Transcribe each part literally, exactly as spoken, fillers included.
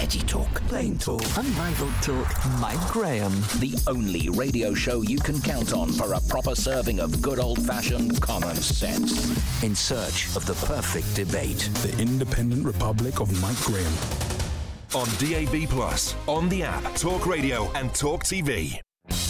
Veggie Talk. Plain talk. Unrivaled talk. Mike Graham. The only radio show you can count on for a proper serving of good old-fashioned common sense. In search of the perfect debate. The Independent Republic of Mike Graham. On D A B Plus, on the app, Talk Radio and Talk T V.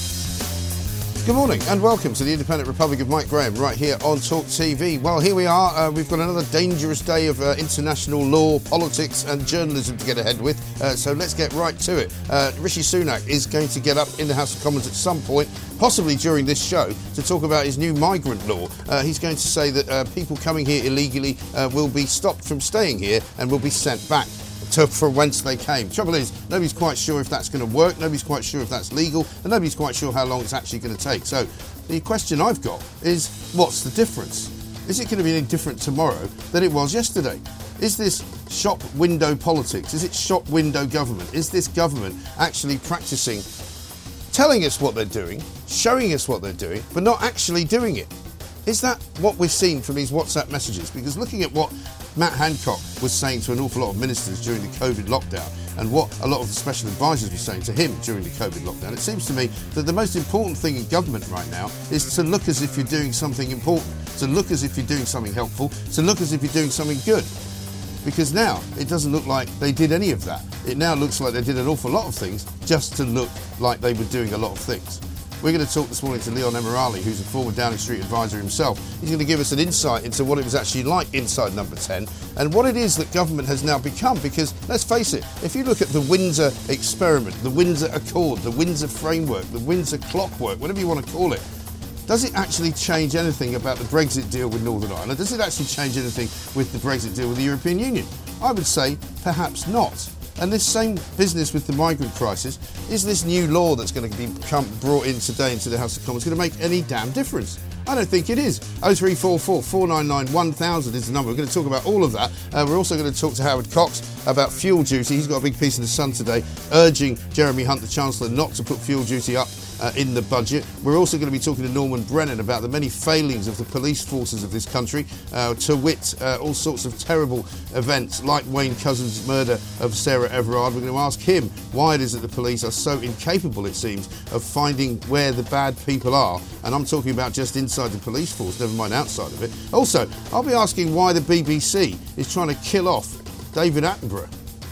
Good morning and welcome to the Independent Republic of Mike Graham right here on Talk T V. Well, here we are. Uh, we've got another dangerous day of uh, international law, politics and journalism to get ahead with. Uh, so let's get right to it. Uh, Rishi Sunak is going to get up in the House of Commons at some point, possibly during this show, to talk about his new migrant law. Uh, he's going to say that uh, people coming here illegally uh, will be stopped from staying here and will be sent back to for whence they came. Trouble is, nobody's quite sure if that's going to work, nobody's quite sure if that's legal, and nobody's quite sure how long it's actually going to take. So the question I've got is, what's the difference? Is it going to be any different tomorrow than it was yesterday? Is this shop window politics? Is it shop window government? Is this government actually practising telling us what they're doing, showing us what they're doing, but not actually doing it? Is that what we've seen from these WhatsApp messages? Because looking at what Matt Hancock was saying to an awful lot of ministers during the COVID lockdown and what a lot of the special advisors were saying to him during the COVID lockdown, it seems to me that the most important thing in government right now is to look as if you're doing something important, to look as if you're doing something helpful, to look as if you're doing something good. Because now it doesn't look like they did any of that. It now looks like they did an awful lot of things just to look like they were doing a lot of things. We're going to talk this morning to Leon Emirali, who's a former Downing Street advisor himself. He's going to give us an insight into what it was actually like inside Number ten and what it is that government has now become. Because, let's face it, if you look at the Windsor experiment, the Windsor Accord, the Windsor framework, the Windsor clockwork, whatever you want to call it, does it actually change anything about the Brexit deal with Northern Ireland? Does it actually change anything with the Brexit deal with the European Union? I would say perhaps not. And this same business with the migrant crisis, is this new law that's going to be become brought in today into the House of Commons going to make any damn difference? I don't think it is. oh three four four, four nine nine, one thousand is the number. We're going to talk about all of that. Uh, we're also going to talk to Howard Cox about fuel duty. He's got a big piece in the Sun today urging Jeremy Hunt, the Chancellor, not to put fuel duty up Uh, in the budget. We're also going to be talking to Norman Brennan about the many failings of the police forces of this country, uh, to wit, uh, all sorts of terrible events like Wayne Couzens' murder of Sarah Everard. We're going to ask him why it is that the police are so incapable, it seems, of finding where the bad people are. And I'm talking about just inside the police force, never mind outside of it. Also, I'll be asking why the B B C is trying to kill off David Attenborough.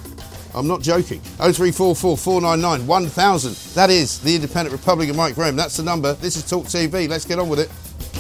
I'm not joking. oh three four four, four nine nine, one thousand. That is the Independent Republic of Mike Graham. That's the number. This is Talk T V. Let's get on with it.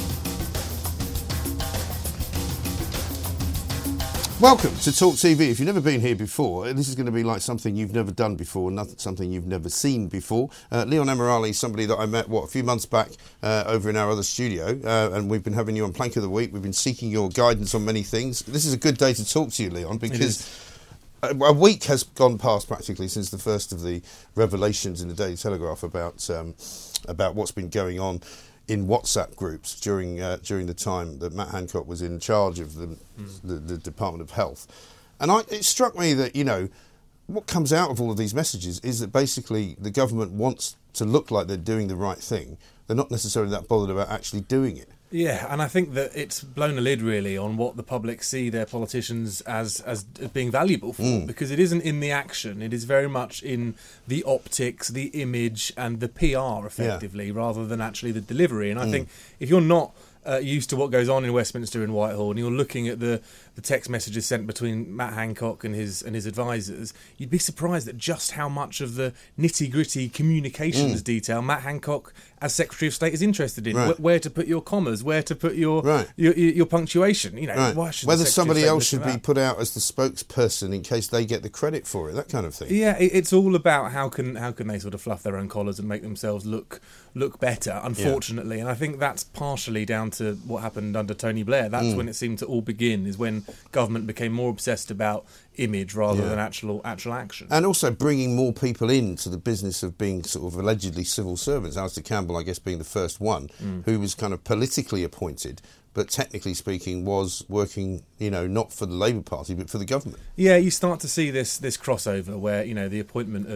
Welcome to Talk T V. If you've never been here before, this is going to be like something you've never done before, not something you've never seen before. Uh, Leon Emirali is somebody that I met, what, a few months back uh, over in our other studio, uh, and we've been having you on Plank of the Week. We've been seeking your guidance on many things. This is a good day to talk to you, Leon, because a week has gone past practically since the first of the revelations in the Daily Telegraph about um, about what's been going on in WhatsApp groups during uh, during the time that Matt Hancock was in charge of the, mm. the, the Department of Health. And I, it struck me that, you know, what comes out of all of these messages is that basically the government wants to look like they're doing the right thing. They're not necessarily that bothered about actually doing it. Yeah, and I think that it's blown a lid really on what the public see their politicians as as being valuable for, mm. because it isn't in the action, it is very much in the optics, the image and the P R effectively, yeah. rather than actually the delivery. And I mm. think if you're not uh, used to what goes on in Westminster and Whitehall and you're looking at the, the text messages sent between Matt Hancock and his and his advisors, you'd be surprised at just how much of the nitty-gritty communications mm. detail Matt Hancock as Secretary of State is interested in. Right. Wh- where to put your commas, where to put your right. your, your, your punctuation. You know, right. why should whether the somebody else should be that? put out as the spokesperson in case they get the credit for it, that kind of thing. Yeah, it, it's all about how can how can they sort of fluff their own collars and make themselves look look better. Unfortunately, yeah. and I think that's partially down to what happened under Tony Blair. That's mm. when it seemed to all begin. Is when government became more obsessed about image rather yeah. than actual actual action. And also bringing more people into the business of being sort of allegedly civil servants. Alistair Campbell, I guess, being the first one mm. who was kind of politically appointed, but technically speaking was working, you know, not for the Labour Party but for the government. Yeah, you start to see this this crossover where, you know, the appointment of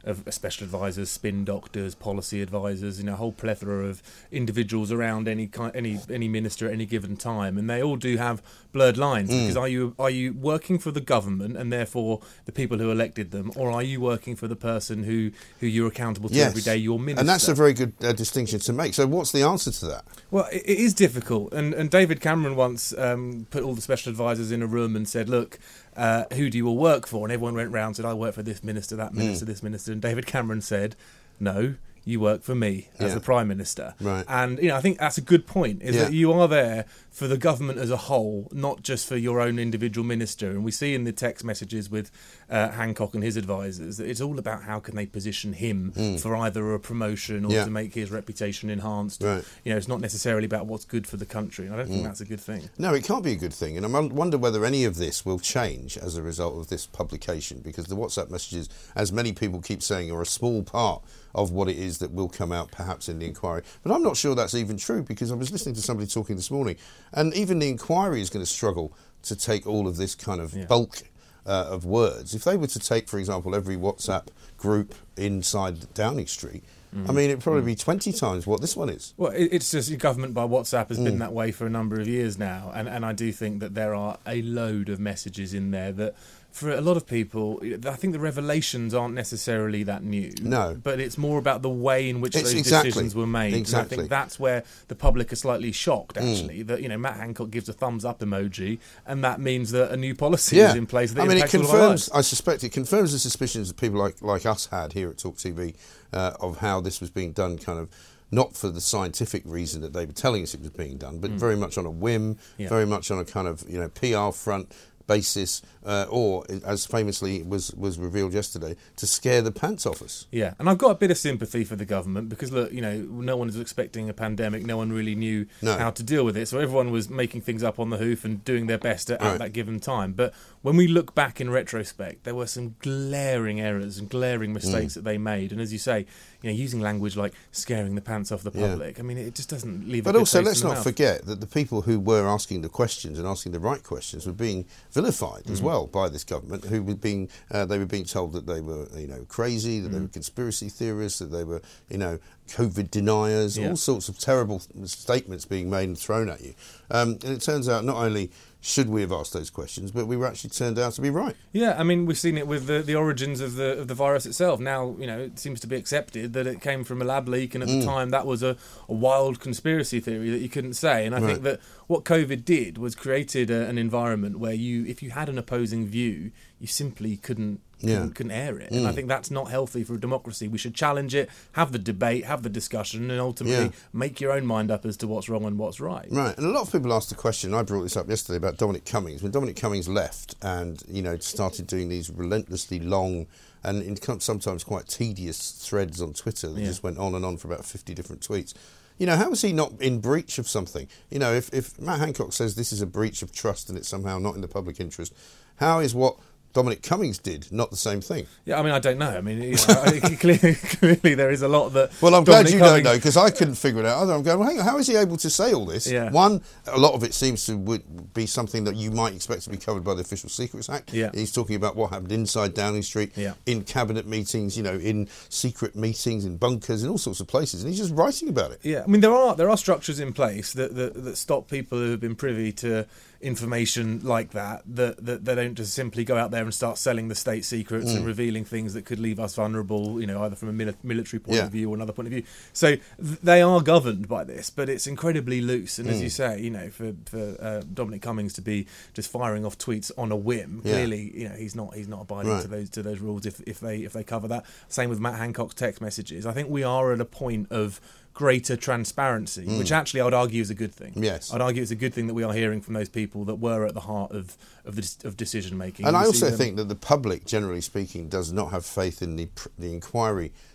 of special advisors, spin doctors, policy advisors, you know, a whole plethora of individuals around any kind, any any minister at any given time, and they all do have blurred lines. Mm. Because are you are you working for the government and therefore the people who elected them, or are you working for the person who, who you're accountable to yes. every day, your minister? And that's a very good uh, distinction to make. So what's the answer to that? Well, it, it is difficult, and and David Cameron once um, put all the special advisors in a room and said, look, uh, who do you all work for? And everyone went round and said, I work for this minister, that minister, mm. this minister. And David Cameron said, no, you work for me as yeah. the Prime Minister. Right. And, you know, I think that's a good point, is yeah. that you are there for the government as a whole, not just for your own individual minister. And we see in the text messages with uh, Hancock and his advisors that it's all about how can they position him mm. for either a promotion or yeah. to make his reputation enhanced. Right. You know, it's not necessarily about what's good for the country. And I don't think mm. that's a good thing. No, it can't be a good thing. And I wonder whether any of this will change as a result of this publication, because the WhatsApp messages, as many people keep saying, are a small part of what it is that will come out perhaps in the inquiry. But I'm not sure that's even true, because I was listening to somebody talking this morning, and even the inquiry is going to struggle to take all of this kind of yeah. bulk uh, of words. If they were to take, for example, every WhatsApp group inside Downing Street, mm. I mean, it'd probably mm. be twenty times what this one is. Well, it's just government by WhatsApp has mm. been that way for a number of years now, and, and I do think that there are a load of messages in there that, for a lot of people, I think the revelations aren't necessarily that new. No. But it's more about the way in which it's those exactly, decisions were made. Exactly. And I think that's where the public are slightly shocked, actually, mm. that, you know, Matt Hancock gives a thumbs up emoji, and that means that a new policy yeah. is in place that I mean, it impacts all of our lives. confirms, I suspect it confirms the suspicions that people like, like us had here at Talk T V uh, of how this was being done, kind of not for the scientific reason that they were telling us it was being done, but mm. very much on a whim, yeah. very much on a kind of, you know, P R front basis, uh, or, as famously was, was revealed yesterday, to scare the pants off us. Yeah, and I've got a bit of sympathy for the government, because, look, you know, no one was expecting a pandemic, no one really knew no. how to deal with it, so everyone was making things up on the hoof and doing their best at, right. at that given time. But when we look back in retrospect, there were some glaring errors and glaring mistakes mm. that they made, and as you say, you know, using language like scaring the pants off the public, yeah. I mean, it just doesn't leave a But good also, taste let's in the not mouth. forget that the people who were asking the questions and asking the right questions were being vilified mm. as well by this government, who were being uh, they were being told that they were, you know, crazy, that mm. they were conspiracy theorists, that they were, you know, COVID deniers, yeah. all sorts of terrible statements being made and thrown at you. Um, and it turns out not only should we have asked those questions, but we were actually turned out to be right. Yeah, I mean, we've seen it with the, the origins of the of the virus itself. Now, you know, it seems to be accepted that it came from a lab leak, and at mm. the time that was a, a wild conspiracy theory that you couldn't say. And I right. think that what COVID did was created a, an environment where you, if you had an opposing view, you simply couldn't Yeah. Couldn't, couldn't air it. Mm. And I think that's not healthy for a democracy. We should challenge it, have the debate, have the discussion, and ultimately yeah. make your own mind up as to what's wrong and what's right. Right. And a lot of people asked the question, I brought this up yesterday, about Dominic Cummings. When Dominic Cummings left and, you know, started doing these relentlessly long and in sometimes quite tedious threads on Twitter that yeah. just went on and on for about fifty different tweets. You know, how was he not in breach of something? You know, if, if Matt Hancock says this is a breach of trust and it's somehow not in the public interest, how is what Dominic Cummings did not the same thing? Yeah, I mean, I don't know. I mean, you know, clearly, clearly there is a lot that... Well, I'm Dominic glad you Cummings... don't know, because I couldn't figure it out either. I'm going, well, hang on, how is he able to say all this? Yeah. One, a lot of it seems to would be something that you might expect to be covered by the Official Secrets Act. Yeah. He's talking about what happened inside Downing Street, yeah. in cabinet meetings, you know, in secret meetings, in bunkers, in all sorts of places, and he's just writing about it. Yeah, I mean, there are there are structures in place that, that, that stop people who have been privy to information like that, that, that they don't just simply go out there and start selling the state secrets mm. and revealing things that could leave us vulnerable, you know, either from a mili- military point yeah. of view or another point of view. So th- they are governed by this, but it's incredibly loose. And mm. as you say, you know, for, for uh, Dominic Cummings to be just firing off tweets on a whim, yeah. clearly, you know, he's not he's not abiding right. to those to those rules if, if they if they cover that. Same with Matt Hancock's text messages. I think we are at a point of greater transparency, mm. which actually I would argue is a good thing. Yes. I'd argue it's a good thing that we are hearing from those people that were at the heart of of, the, of decision making. And we I also them... think that the public, generally speaking, does not have faith in the the inquiry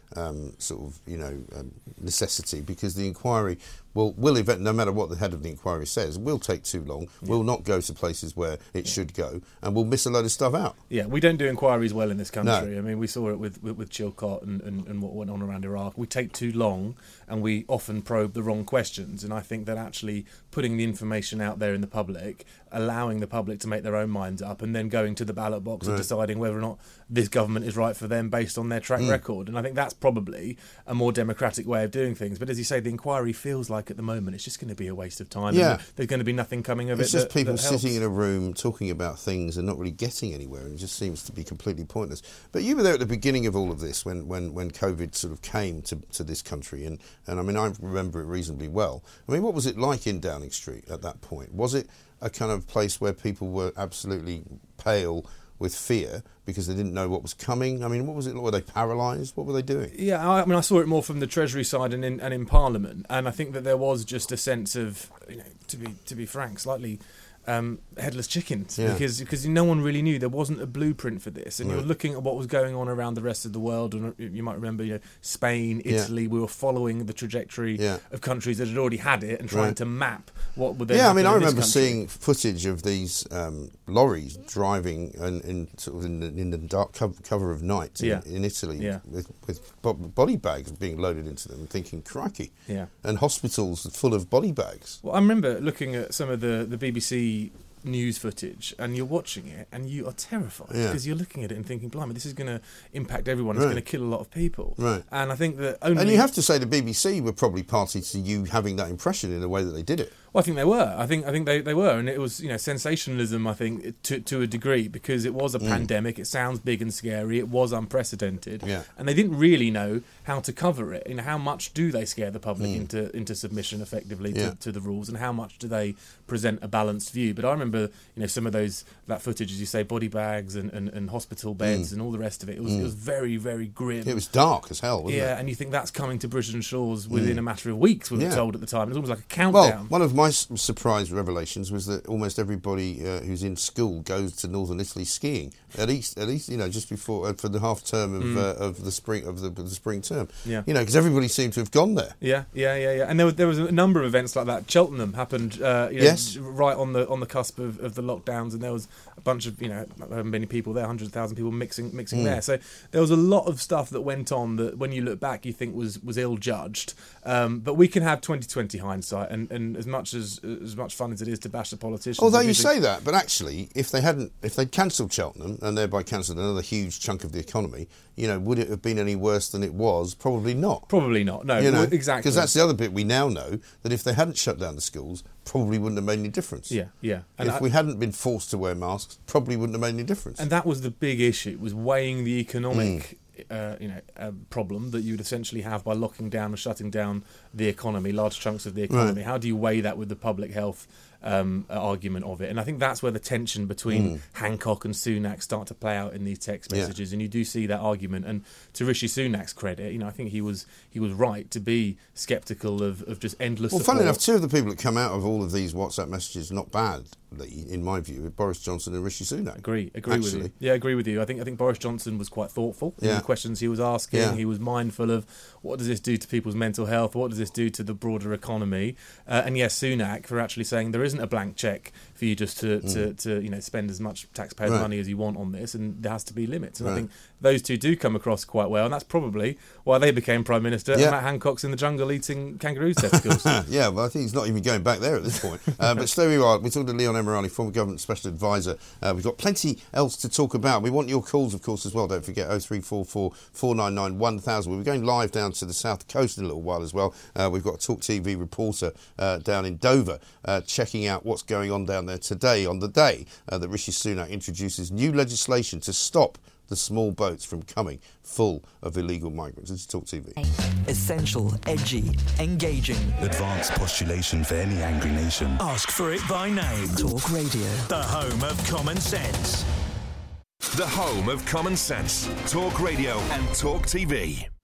um, sort of, you know, um, necessity, because the inquiry will, will event, no matter what the head of the inquiry says, will take too long, yeah. will not go to places where it yeah. should go, and we'll miss a load of stuff out. Yeah, we don't do inquiries well in this country. No. I mean, we saw it with, with, with Chilcot and, and, and what went on around Iraq. We take too long, and we often probe the wrong questions, and I think that actually putting the information out there in the public, allowing the public to make their own minds up, and then going to the ballot box right. and deciding whether or not this government is right for them based on their track mm. record. And I think that's probably a more democratic way of doing things. But as you say, the inquiry feels like at the moment it's just going to be a waste of time. Yeah. And there's going to be nothing coming of it's it. It's just that, people that helps. sitting in a room talking about things and not really getting anywhere, and it just seems to be completely pointless. But you were there at the beginning of all of this when, when, when COVID sort of came to, to this country, and, and I mean, I remember it reasonably well. I mean, what was it like in Downing Street at that point? Was it a kind of place where people were absolutely pale with fear because they didn't know what was coming? I mean, what was it? Were they paralysed? What were they doing? Yeah, I mean, I saw it more from the Treasury side and in and in Parliament, and I think that there was just a sense of, you know, to be to be frank, slightly um, headless chickens, yeah. because because no one really knew. There wasn't a blueprint for this, and right. you're looking at what was going on around the rest of the world, and you might remember, you know, Spain, Italy. Yeah. We were following the trajectory yeah. of countries that had already had it and trying right. to map what would. Yeah, I mean, I remember seeing footage of these um, lorries driving in, in sort of in the, in the dark cover, cover of night in, yeah. in Italy yeah. with, with body bags being loaded into them, and thinking, crikey, yeah. and hospitals full of body bags. Well, I remember looking at some of the, the B B C news footage, and you're watching it and you are terrified yeah. because you're looking at it and thinking, blimey, this is going to impact everyone, it's right. going to kill a lot of people. Right. And I think that only... And you have to say the B B C were probably party to you having that impression in the way that they did it. Well, I think they were. I think I think they, they were, and it was, you know, sensationalism, I think, to to a degree, because it was a mm. pandemic. It sounds big and scary. It was unprecedented, yeah. and they didn't really know how to cover it. You know, how much do they scare the public mm. into into submission effectively yeah. to, to the rules, and how much do they present a balanced view? But I remember, you know, some of those that footage, as you say, body bags and, and, and hospital beds mm. and all the rest of it. It was mm. it was very very grim. It was dark as hell, wasn't yeah, it? Yeah, and you think that's coming to British shores within mm. a matter of weeks. We were yeah. told at the time. It was almost like a countdown. Well, one of my s- surprise revelations was that almost everybody uh, who's in school goes to northern Italy skiing at least, at least you know, just before uh, for the half term of mm. uh, of the spring of the, of the spring term. Yeah, you know, because everybody seemed to have gone there. Yeah, yeah, yeah, yeah. And there was there was a number of events like that. Cheltenham happened, uh, you know, yes, right on the on the cusp of, of the lockdowns, and there was a bunch of, you know, many people there, hundred thousand people mixing mixing mm. there. So there was a lot of stuff that went on that, when you look back, you think was was ill judged. Um, but we can have twenty twenty hindsight, and, and as much as as much fun as it is to bash the politicians. Although you say that, but actually, if they hadn't, if they'd cancelled Cheltenham and thereby cancelled another huge chunk of the economy, you know, would it have been any worse than it was? Probably not. Probably not. No, you know, exactly. Because that's the other bit we now know, that if they hadn't shut down the schools, probably wouldn't have made any difference. Yeah, yeah. And if I, we hadn't been forced to wear masks, probably wouldn't have made any difference. And that was the big issue, was weighing the economic. Mm. Uh, you know, a problem that you would essentially have by locking down or shutting down the economy, large chunks of the economy. Right. How do you weigh that with the public health um, argument of it? And I think that's where the tension between mm. Hancock and Sunak start to play out in these text messages. Yeah. And you do see that argument. And to Rishi Sunak's credit, you know, I think he was he was right to be sceptical of, of just endless. Well, support. funnily enough, two of the people that come out of all of these WhatsApp messages not badly, in my view, are Boris Johnson and Rishi Sunak. Agree, agree actually. with you. Yeah, agree with you. I think I think Boris Johnson was quite thoughtful in yeah. the questions he was asking. Yeah. He was mindful of what does this do to people's mental health, what does this do to the broader economy, uh, and yes, Sunak for actually saying there isn't a blank cheque for you just to, mm. to, to you know spend as much taxpayer right. money as you want on this, and there has to be limits. And right. I think those two do come across quite well, and that's probably why they became Prime Minister. Yeah. And Matt Hancock's in the jungle eating kangaroos' testicles. Yeah, well, I think he's not even going back there at this point. uh, but so we are. We're talking to Leon Emirani, former Government Special Advisor. Uh, we've got plenty else to talk about. We want your calls, of course, as well. Don't forget oh three four four, four nine nine, one thousand. We're going live down to the South Coast in a little while as well. Uh, we've got a Talk T V reporter uh, down in Dover uh, checking out what's going on down there today, on the day uh, that Rishi Sunak introduces new legislation to stop the small boats from coming full of illegal migrants. This is Talk T V. Essential, edgy, engaging. Advanced postulation for any angry nation. Ask for it by name. Talk Radio. The home of common sense. The home of common sense. Talk Radio and Talk T V.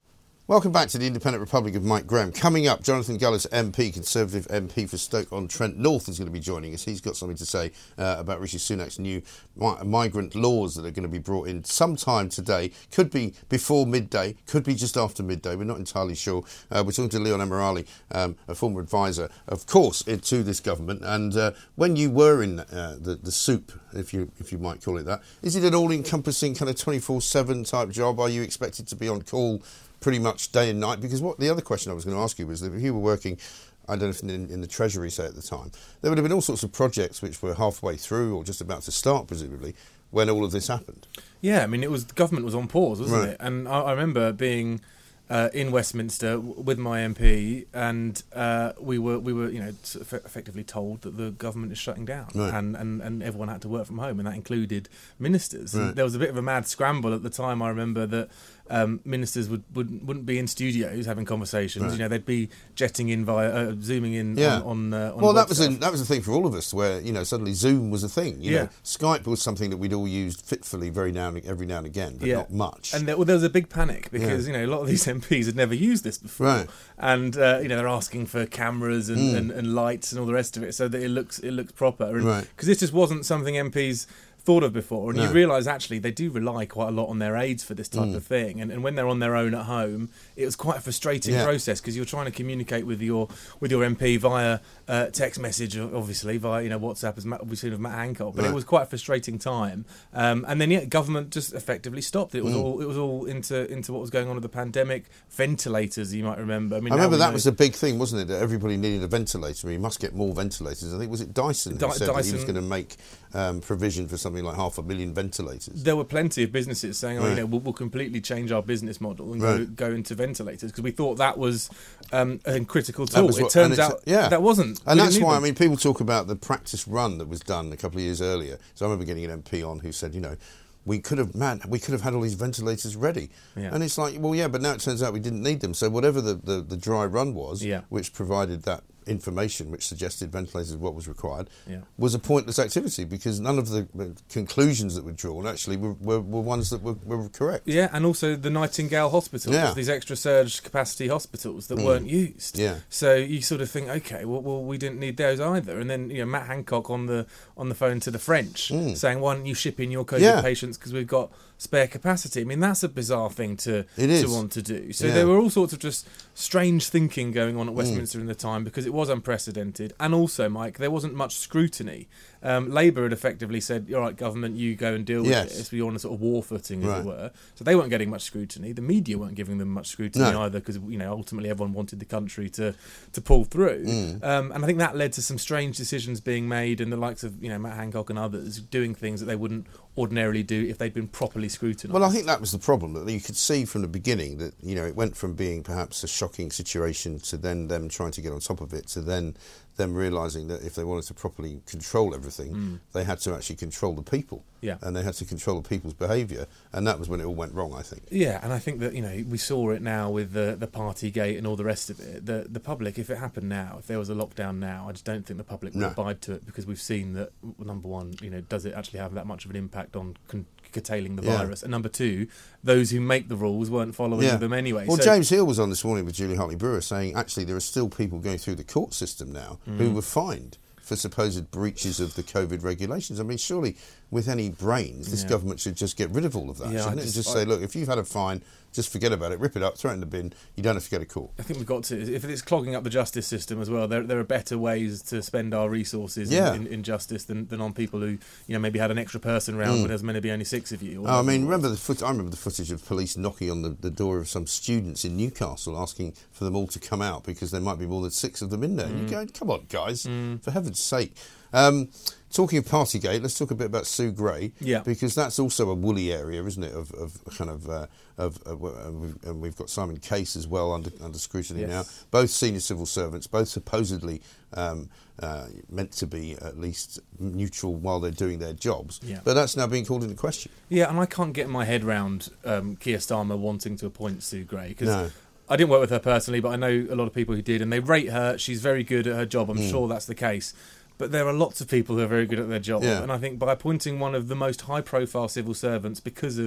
Welcome back to the Independent Republic of Mike Graham. Coming up, Jonathan Gullis, M P, Conservative M P for Stoke-on-Trent North, is going to be joining us. He's got something to say uh, about Rishi Sunak's new mi- migrant laws that are going to be brought in sometime today. Could be before midday, could be just after midday. We're not entirely sure. Uh, we're talking to Leon Emirali, um, a former advisor, of course, to this government. And uh, when you were in uh, the, the soup, if you if you might call it that, is it an all-encompassing kind of twenty-four seven type job? Are you expected to be on call pretty much day and night? Because what the other question I was going to ask you was that if you were working, I don't know if in, in the Treasury, say, at the time, there would have been all sorts of projects which were halfway through or just about to start, presumably, when all of this happened. Yeah, I mean, it was the government was on pause, wasn't Right. it? And I, I remember being uh, in Westminster w- with my M P, and uh, we were we were you know sort of effectively told that the government is shutting down, Right. and, and and everyone had to work from home, and that included ministers. Right. And there was a bit of a mad scramble at the time. I remember that. Um, ministers would, would wouldn't be in studios having conversations. Right. You know, they'd be jetting in via, uh, zooming in Yeah. on. on, uh, on well, that web was stuff. a, that was the thing for all of us, where you know suddenly Zoom was a thing. You Yeah. know, Skype was something that we'd all used fitfully very now and, every now and again, but Yeah. not much. And there, well, there was a big panic because Yeah. you know a lot of these M Ps had never used this before, Right. and uh, you know they're asking for cameras and, Mm. and, and lights and all the rest of it, so that it looks it looks proper. And Right. because this just wasn't something M Ps thought of before, and No. you realise actually they do rely quite a lot on their aides for this type Mm. of thing, and, and when they're on their own at home, it was quite a frustrating Yeah. process because you're trying to communicate with your with your M P via uh, text message, obviously via you know WhatsApp, as Matt, we've seen of Matt Hancock, but Right. it was quite a frustrating time. Um, and then yeah, government just effectively stopped it. It was Mm. all it was all into into what was going on with the pandemic. Ventilators, you might remember. I mean, I now remember we that know- was a big thing, wasn't it? That everybody needed a ventilator. You must get more ventilators. I think was it Dyson Dy- who said that he was Dyson- going to make um, provision for something like half a million ventilators. There were plenty of businesses saying, "Oh, Right. you know, we'll, we'll completely change our business model and go, Right. go into ventilators," because we thought that was um, a critical That tool. was It what- and turns it's- out yeah. that wasn't, And We that's didn't need why, I them. mean, people talk about the practice run that was done a couple of years earlier. So I remember getting an M P on who said, you know, we could have, man, we could have had all these ventilators ready. Yeah. And it's like, well, yeah, but now it turns out we didn't need them. So whatever the, the, the dry run was, Yeah. which provided that information, which suggested ventilators were what was required, Yeah. was a pointless activity because none of the uh, conclusions that were drawn actually were, were, were ones that were, were correct. Yeah, and also the Nightingale hospitals, Yeah. these extra surge capacity hospitals that Mm. weren't used. Yeah. So you sort of think, okay, well, well, we didn't need those either. And then you know Matt Hancock on the on the phone to the French Mm. saying, why don't you ship in your COVID Yeah. patients because we've got spare capacity? I mean, that's a bizarre thing to It is. to want to do. So Yeah. there were all sorts of just strange thinking going on at Westminster in the time because it was unprecedented. And also, Mike, there wasn't much scrutiny. Um, Labour had effectively said, all right, government, you go and deal with Yes. this. We're on a sort of war footing, as Right. it were. So they weren't getting much scrutiny. The media weren't giving them much scrutiny No. either because, you know, ultimately everyone wanted the country to, to pull through. Mm. Um, and I think that led to some strange decisions being made and the likes of, you know, Matt Hancock and others doing things that they wouldn't ordinarily do if they'd been properly scrutinised. Well, I think that was the problem, that you could see from the beginning that, you know, it went from being perhaps a shocking situation to then them trying to get on top of it to then them realising that if they wanted to properly control everything, Mm. they had to actually control the people. Yeah. And they had to control the people's behaviour. And that was when it all went wrong, I think. Yeah, and I think that, you know, we saw it now with the the Partygate and all the rest of it. The the public, if it happened now, if there was a lockdown now, I just don't think the public would No. abide to it because we've seen that, number one, you know, does it actually have that much of an impact on con- curtailing the Yeah. virus? And number two, those who make the rules weren't following Yeah. them anyway. Well, So- James Hill was on this morning with Julie Hartley-Brewer saying actually there are still people going through the court system now who Mm. were fined for supposed breaches of the COVID regulations. I mean, surely with any brains, this Yeah. government should just get rid of all of that, Yeah, I shouldn't it? And just- just I- say, look, if you've had a fine, just forget about it, rip it up, throw it in the bin. You don't have to go to court. I think we've got to, if it's clogging up the justice system as well, there there are better ways to spend our resources Yeah. in, in, in justice than, than on people who, you know, maybe had an extra person round Mm. when there's meant to be only six of you. or Oh, I whatever mean, it was. remember the foot- I remember the footage of police knocking on the, the door of some students in Newcastle asking for them all to come out because there might be more than six of them in there. And you go, come on, guys, Mm. for heaven's sake. Um, talking of Partygate, let's talk a bit about Sue Gray. Yeah. Because that's also a woolly area, isn't it, of, of kind of... Uh, of uh, and we've, and we've got Simon Case as well under, under scrutiny Yes. now. Both senior civil servants, both supposedly um, uh, meant to be at least neutral while they're doing their jobs. Yeah. But that's now being called into question. Yeah, and I can't get my head round um, Keir Starmer wanting to appoint Sue Gray because No. I didn't work with her personally, but I know a lot of people who did, and they rate her. She's very good at her job. I'm Mm. sure that's the case. But there are lots of people who are very good at their job, Yeah. and I think by appointing one of the most high-profile civil servants because of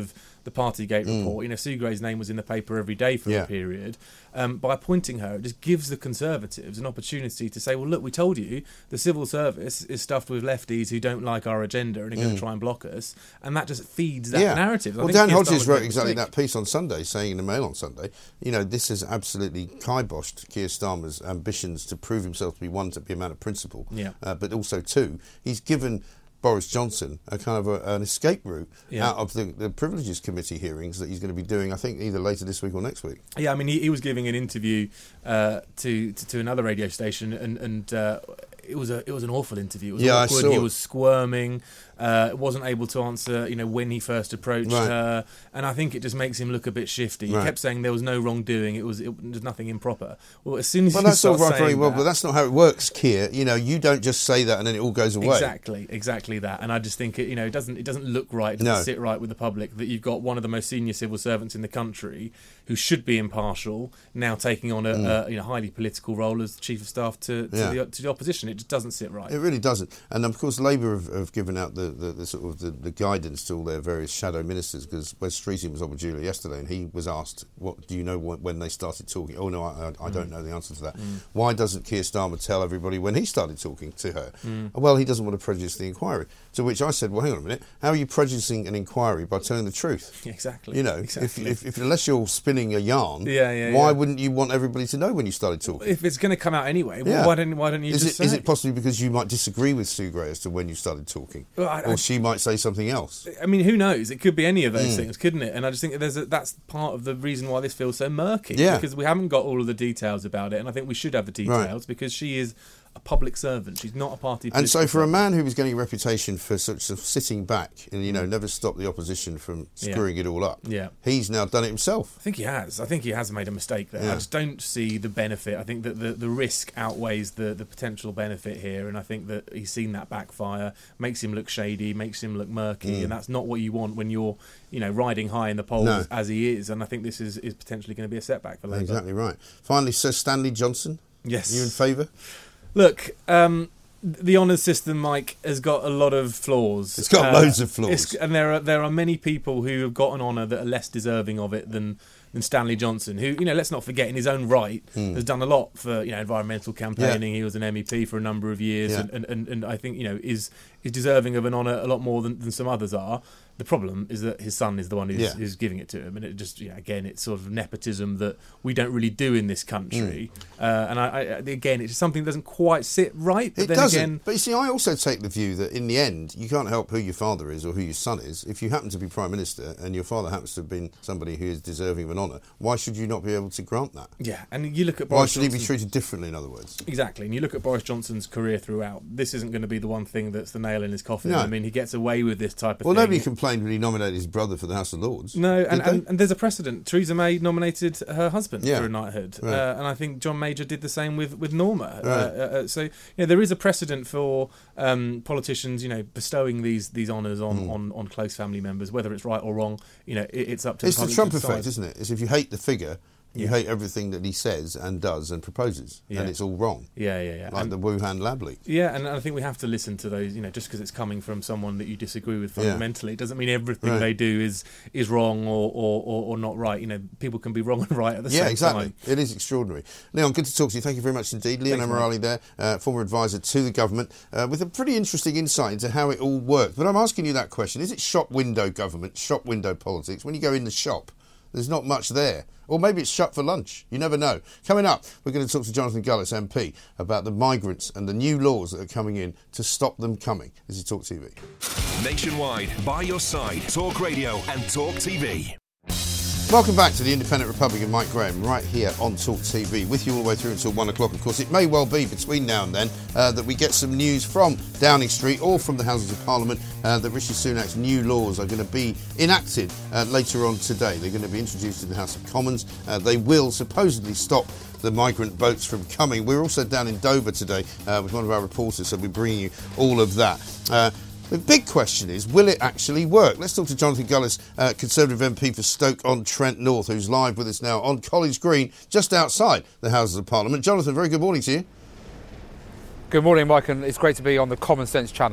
the Partygate Mm. report. You know, Sue Gray's name was in the paper every day for Yeah. a period. Um, by appointing her, it just gives the Conservatives an opportunity to say, well, look, we told you the civil service is stuffed with lefties who don't like our agenda and are going to try and block us, and that just feeds that Mm. yeah. narrative. I Well, think Dan Keir Hodges Starmer's wrote made a exactly mistake. that piece on Sunday, saying in the Mail on Sunday, you know, this has absolutely kiboshed Keir Starmer's ambitions to prove himself to be, one, to be a man of principle, Yeah. uh, but also, two, he's given Boris Johnson a kind of a, an escape route Yeah. out of the, the Privileges Committee hearings that he's going to be doing, I think, either later this week or next week. Yeah, I mean, he, he was giving an interview uh, to, to to another radio station, and and uh, it was a it was an awful interview. It was Yeah, I awkward. saw He it. was squirming. Uh, wasn't able to answer, you know, when he first approached Right. her, and I think it just makes him look a bit shifty. He Right. kept saying there was no wrongdoing. It was it, there's nothing improper. Well, as soon as Well, you that's all start right, very saying well, that, but that's not how it works, Keir. You know, you don't just say that and then it all goes away. Exactly, exactly that. And I just think it, you know, it doesn't it doesn't look right, it No. doesn't sit right with the public that you've got one of the most senior civil servants in the country who should be impartial now taking on a, a you know highly political role as chief of staff to to, Mm. Yeah. the, to the opposition. It just doesn't sit right. It really doesn't. And of course, Labour have, have given out the, the, the sort of the, the guidance to all their various shadow ministers, because Wes Streeting was on with Julia yesterday, and he was asked, "What do you know when, when they started talking?" Oh no, I, I, I don't know the answer to that. Mm. Why doesn't Keir Starmer tell everybody when he started talking to her? Mm. Well, he doesn't want to prejudice the inquiry. To which I said, "Well, hang on a minute. How are you prejudicing an inquiry by telling the truth?" Exactly. You know, exactly. if, if, if unless you're spinning a yarn, Yeah, yeah, why yeah. wouldn't you want everybody to know when you started talking? if it's going to come out anyway, well, Yeah. why don't why don't you Is just it, is say it possibly because you might disagree with Sue Gray as to when you started talking? Well, I- or I- she might say something else? I mean, who knows? It could be any of those Mm. things, couldn't it? And I just think that there's a, that's part of the reason why this feels so murky. Yeah. Because we haven't got all of the details about it, and I think we should have the details because she is a public servant. She's not a party. And so political for a servant. man who was getting a reputation for sort of sitting back and, you know, Mm. never stop the opposition from Yeah. screwing it all up, Yeah. he's now done it himself. I think he has. I think he has made a mistake there. Yeah. I just don't see the benefit. I think that the, the risk outweighs the, the potential benefit here, and I think that he's seen that backfire. Makes him look shady, makes him look murky, Mm. and that's not what you want when you're, you know, riding high in the polls No. as he is. And I think this is, is potentially going to be a setback for Labour. Exactly right. Finally, Sir Stanley Johnson. Yes. You in favour? Look, um, the honours system, Mike, has got a lot of flaws. It's got loads of flaws. it's- And there are there are many people who have got an honour that are less deserving of it than than Stanley Johnson, who, you know, let's not forget, in his own right, Hmm. has done a lot for, you know, environmental campaigning. He was an M E P for a number of years, Yeah. and, and, and, and I think, you know, is is deserving of an honour a lot more than, than some others are. The problem is that his son is the one who's, Yeah. who's giving it to him, and it just, you know, again, it's sort of nepotism that we don't really do in this country. Hmm. Uh, and I, I, again, it's something that doesn't quite sit right. But It then doesn't. again, But you see, I also take the view that in the end, you can't help who your father is or who your son is. If you happen to be Prime Minister and your father happens to have been somebody who is deserving of an honour, why should you not be able to grant that? yeah, and you look at Why Boris should he be Johnson- treated differently, in other words? Exactly, and you look at Boris Johnson's career throughout. This isn't going to be the one thing that's the nail in his coffin. No. I mean, he gets away with this type of Well, thing. nobody complained when he nominated his brother for the House of Lords. No, did and, they? and, and there's a precedent. Theresa May nominated her husband Yeah. for a knighthood, Right. uh, and I think John Major did the same with with Norma. Right. Uh, uh, so, you know, there is a precedent for um, politicians, you know, bestowing these these honours on, Mm. on, on close family members, whether it's right or wrong. You know, it, it's up to It's the the public Trump to decide. effect, isn't it? It's if you hate the figure, you Yeah. hate everything that he says and does and proposes, Yeah. and it's all wrong. Yeah, yeah, yeah. Like And- the Wuhan lab leak. Yeah, and I think we have to listen to those, you know, just because it's coming from someone that you disagree with fundamentally, it doesn't mean everything Right. they do is is wrong or, or, or, or not right. You know, people can be wrong and right at the Yeah, same exactly. time. It is extraordinary. Leon, good to talk to you. Thank you very much indeed. Leon Thanks, Amirali there, uh, former advisor to the government, uh, with a pretty interesting insight into how it all works. But I'm asking you that question. Is it shop window government, shop window politics? When you go in the shop, there's not much there. Or maybe it's shut for lunch. You never know. Coming up, we're going to talk to Jonathan Gullis, M P, about the migrants and the new laws that are coming in to stop them coming. This is Talk T V. Nationwide, by your side, Talk Radio and Talk T V. Welcome back to the Independent Republic of Mike Graham, right here on Talk T V, with you all the way through until one o'clock. Of course, it may well be between now and then uh, that we get some news from Downing Street or from the Houses of Parliament uh, that Rishi Sunak's new laws are going to be enacted uh, later on today. They're going to be introduced in the House of Commons. Uh, they will supposedly stop the migrant boats from coming. We're also down in Dover today uh, with one of our reporters, so we're bringing you all of that. Uh, The big question is, will it actually work? Let's talk to Jonathan Gullis, uh, Conservative M P for Stoke-on-Trent North, who's live with us now on College Green, just outside the Houses of Parliament. Jonathan, very good morning to you. Good morning, Mike, and it's great to be on the Common Sense channel.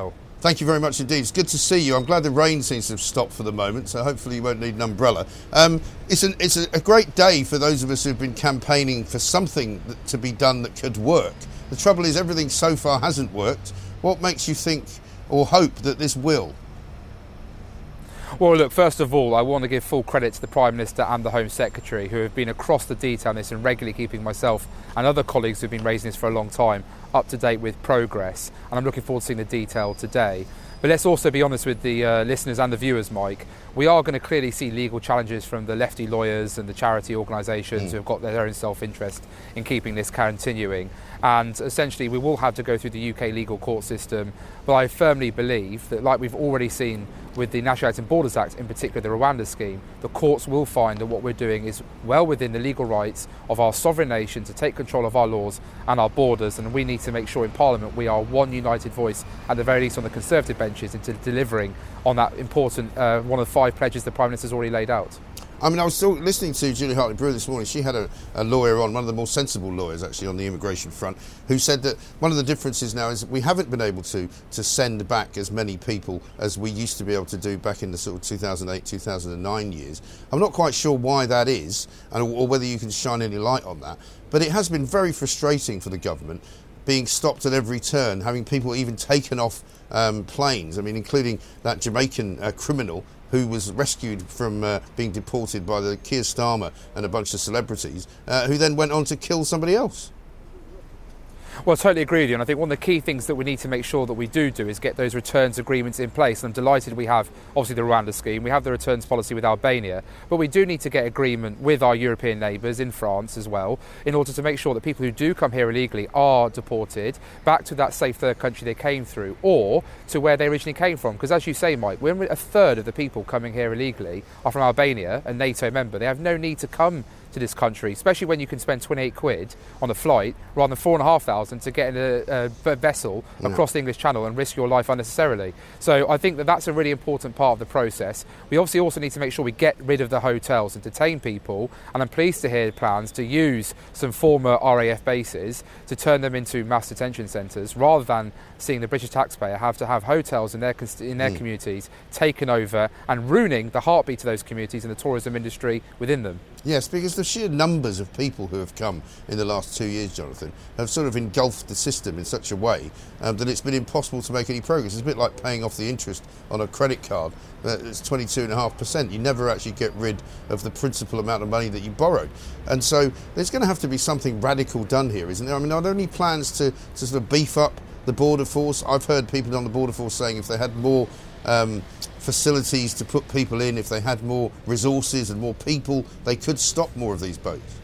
Thank you very much indeed. It's good to see you. I'm glad the rain seems to have stopped for the moment, so hopefully you won't need an umbrella. Um, it's an, it's a, a great day for those of us who've been campaigning for something that, to be done that could work. The trouble is everything so far hasn't worked. What makes you think or hope that this will? Well, look, first of all, I want to give full credit to the Prime Minister and the Home Secretary, who have been across the detail on this and regularly keeping myself and other colleagues who've been raising this for a long time up to date with progress. And I'm looking forward to seeing the detail today. But let's also be honest with the uh, listeners and the viewers, Mike. We are going to clearly see legal challenges from the lefty lawyers and the charity organisations mm. who have got their own self-interest in keeping this continuing. And essentially we will have to go through the U K legal court system. But I firmly believe that, like we've already seen with the Nationality and Borders Act, in particular the Rwanda scheme, the courts will find that what we're doing is well within the legal rights of our sovereign nation to take control of our laws and our borders, and we need to make sure in Parliament we are one united voice, at the very least on the Conservative benches, into delivering on that important, uh, one of the five pledges the Prime Minister's already laid out. I mean, I was still listening to Julie Hartley-Brewer this morning. She had a, a lawyer on, one of the more sensible lawyers actually on the immigration front, who said that one of the differences now is that we haven't been able to to send back as many people as we used to be able to do back in the sort of two thousand eight, two thousand nine years. I'm not quite sure why that is, and or whether you can shine any light on that, but it has been very frustrating for the government, being stopped at every turn, having people even taken off um, planes. I mean, including that Jamaican uh, criminal who was rescued from uh, being deported by the Keir Starmer and a bunch of celebrities, uh, who then went on to kill somebody else. Well, I totally agree with you, and I think one of the key things that we need to make sure that we do do is get those returns agreements in place. And I'm delighted we have, obviously, the Rwanda scheme, we have the returns policy with Albania, but we do need to get agreement with our European neighbours in France as well, in order to make sure that people who do come here illegally are deported back to that safe third country they came through, or to where they originally came from. Because as you say, Mike, when a third of the people coming here illegally are from Albania, a NATO member, they have no need to come to this country, especially when you can spend twenty-eight quid on a flight rather than four and a half thousand to get in a, a vessel yeah. across the English Channel and risk your life unnecessarily. So I think that that's a really important part of the process. We obviously also need to make sure we get rid of the hotels and detain people, and I'm pleased to hear plans to use some former R A F bases to turn them into mass detention centres, rather than seeing the British taxpayer have to have hotels in their in their mm. communities taken over and ruining the heartbeat of those communities and the tourism industry within them. Yes, because the sheer numbers of people who have come in the last two years, Jonathan, have sort of engulfed the system in such a way um, that it's been impossible to make any progress. It's a bit like paying off the interest on a credit card. Uh, it's twenty-two point five percent. You never actually get rid of the principal amount of money that you borrowed. And so there's going to have to be something radical done here, isn't there? I mean, are there any plans to, to sort of beef up the border force? I've heard people on the border force saying if they had more um, facilities to put people in, if they had more resources and more people, they could stop more of these boats.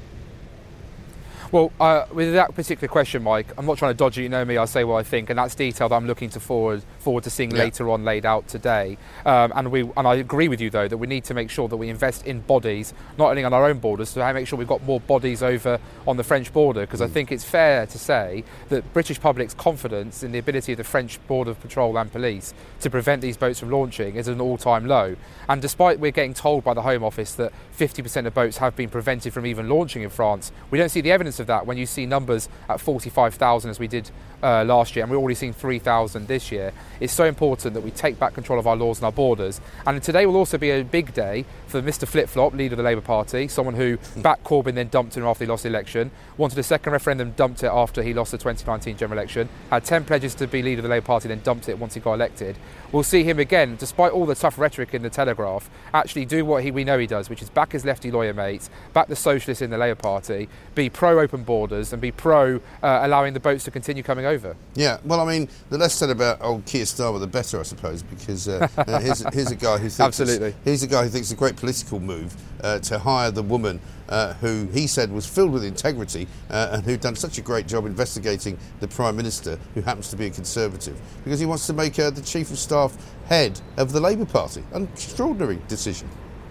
Well, uh, with that particular question, Mike, I'm not trying to dodge it. You know me, I say what I think, and that's detail that I'm looking to forward forward to seeing yeah. later on laid out today. Um, and we and I agree with you, though, that we need to make sure that we invest in bodies, not only on our own borders, so make sure we've got more bodies over on the French border, because mm. I think it's fair to say that British public's confidence in the ability of the French Border Patrol and police to prevent these boats from launching is at an all-time low. And despite we're getting told by the Home Office that fifty percent of boats have been prevented from even launching in France, we don't see the evidence of that when you see numbers at forty-five thousand as we did uh, last year, and we're already seeing three thousand this year. It's so important that we take back control of our laws and our borders. And today will also be a big day for Mister Flip-Flop, leader of the Labour Party, someone who backed Corbyn, then dumped him after he lost the election, wanted a second referendum, dumped it after he lost the twenty nineteen general election, had ten pledges to be leader of the Labour Party, then dumped it once he got elected. We'll see him again, despite all the tough rhetoric in the Telegraph, actually do what he, we know he does, which is back his lefty lawyer mates, back the socialists in the Labour Party, be pro-open borders and be pro uh, allowing the boats to continue coming over. Yeah, well, I mean, the less said about old Keir Starmer, the better, I suppose, because uh, uh, here's, here's a guy who thinks Absolutely. here's a guy who thinks it's a great political move uh, to hire the woman uh, who he said was filled with integrity uh, and who'd done such a great job investigating the Prime Minister, who happens to be a Conservative, because he wants to make her the Chief of Staff head of the Labour Party. An extraordinary decision.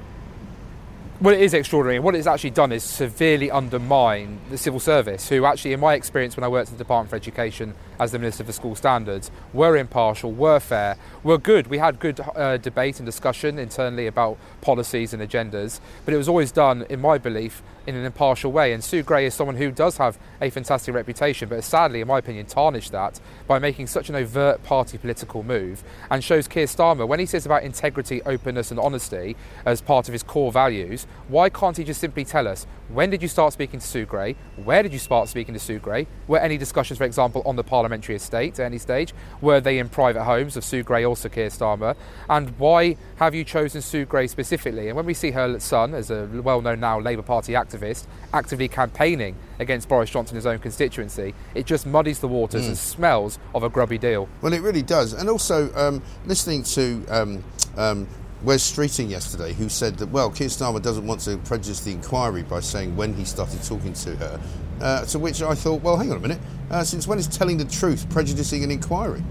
Well, it is extraordinary. What it's actually done is severely undermine the civil service, who actually, in my experience when I worked in the Department for Education as the Minister for School Standards were impartial, were fair, were good. We had good uh, debate and discussion internally about policies and agendas, but it was always done, in my belief, in an impartial way. And Sue Gray is someone who does have a fantastic reputation, but has sadly, in my opinion, tarnished that by making such an overt party political move, and shows Keir Starmer, when he says about integrity, openness and honesty as part of his core values, why can't he just simply tell us, when did you start speaking to Sue Gray? Where did you start speaking to Sue Gray? Were any discussions, for example, on the parliamentary estate at any stage? Were they in private homes of Sue Gray or Sir Keir Starmer? And why have you chosen Sue Gray specifically? And when we see her son, as a well-known now Labour Party activist, actively campaigning against Boris Johnson in his own constituency, it just muddies the waters mm. and smells of a grubby deal. Well, it really does. And also, um, listening to um, um, Wes Streeting yesterday, who said that, well, Keir Starmer doesn't want to prejudice the inquiry by saying when he started talking to her, uh, to which I thought, well, hang on a minute, uh, since when is telling the truth prejudicing an inquiry?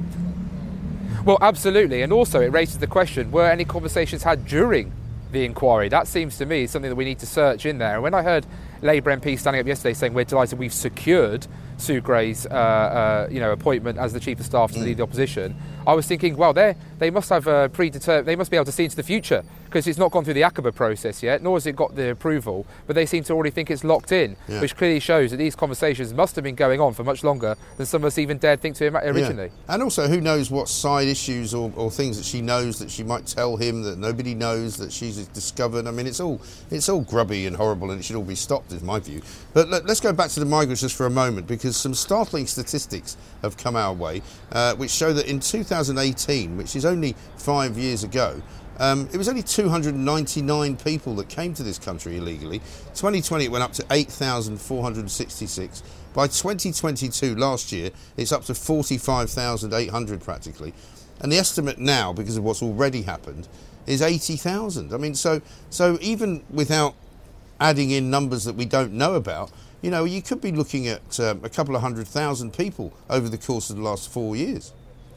Well, absolutely. And also it raises the question, were any conversations had during the inquiry? That seems to me something that we need to search in there. And when I heard Labour M P standing up yesterday saying we're delighted we've secured Sue Gray's uh, uh, you know, appointment as the Chief of Staff to mm. lead the opposition, I was thinking, well, they they must have a predetermined, they must be able to see into the future, because it's not gone through the Aqaba process yet, nor has it got the approval, but they seem to already think it's locked in, yeah. which clearly shows that these conversations must have been going on for much longer than some of us even dared think to originally. Yeah. And also, who knows what side issues or, or things that she knows that she might tell him that nobody knows that she's discovered. I mean, it's all it's all grubby and horrible, and it should all be stopped, is my view. But let, let's go back to the migrants just for a moment, because some startling statistics have come our way, uh, which show that in two thousand eighteen, which is only five years ago, um, it was only two hundred ninety-nine people that came to this country illegally. twenty twenty it went up to eight thousand four hundred sixty-six. By twenty twenty-two, last year, it's up to forty-five thousand eight hundred practically. And the estimate now, because of what's already happened, is eighty thousand. I mean, so so even without adding in numbers that we don't know about, you know, you could be looking at um, a couple of hundred thousand people over the course of the last four years.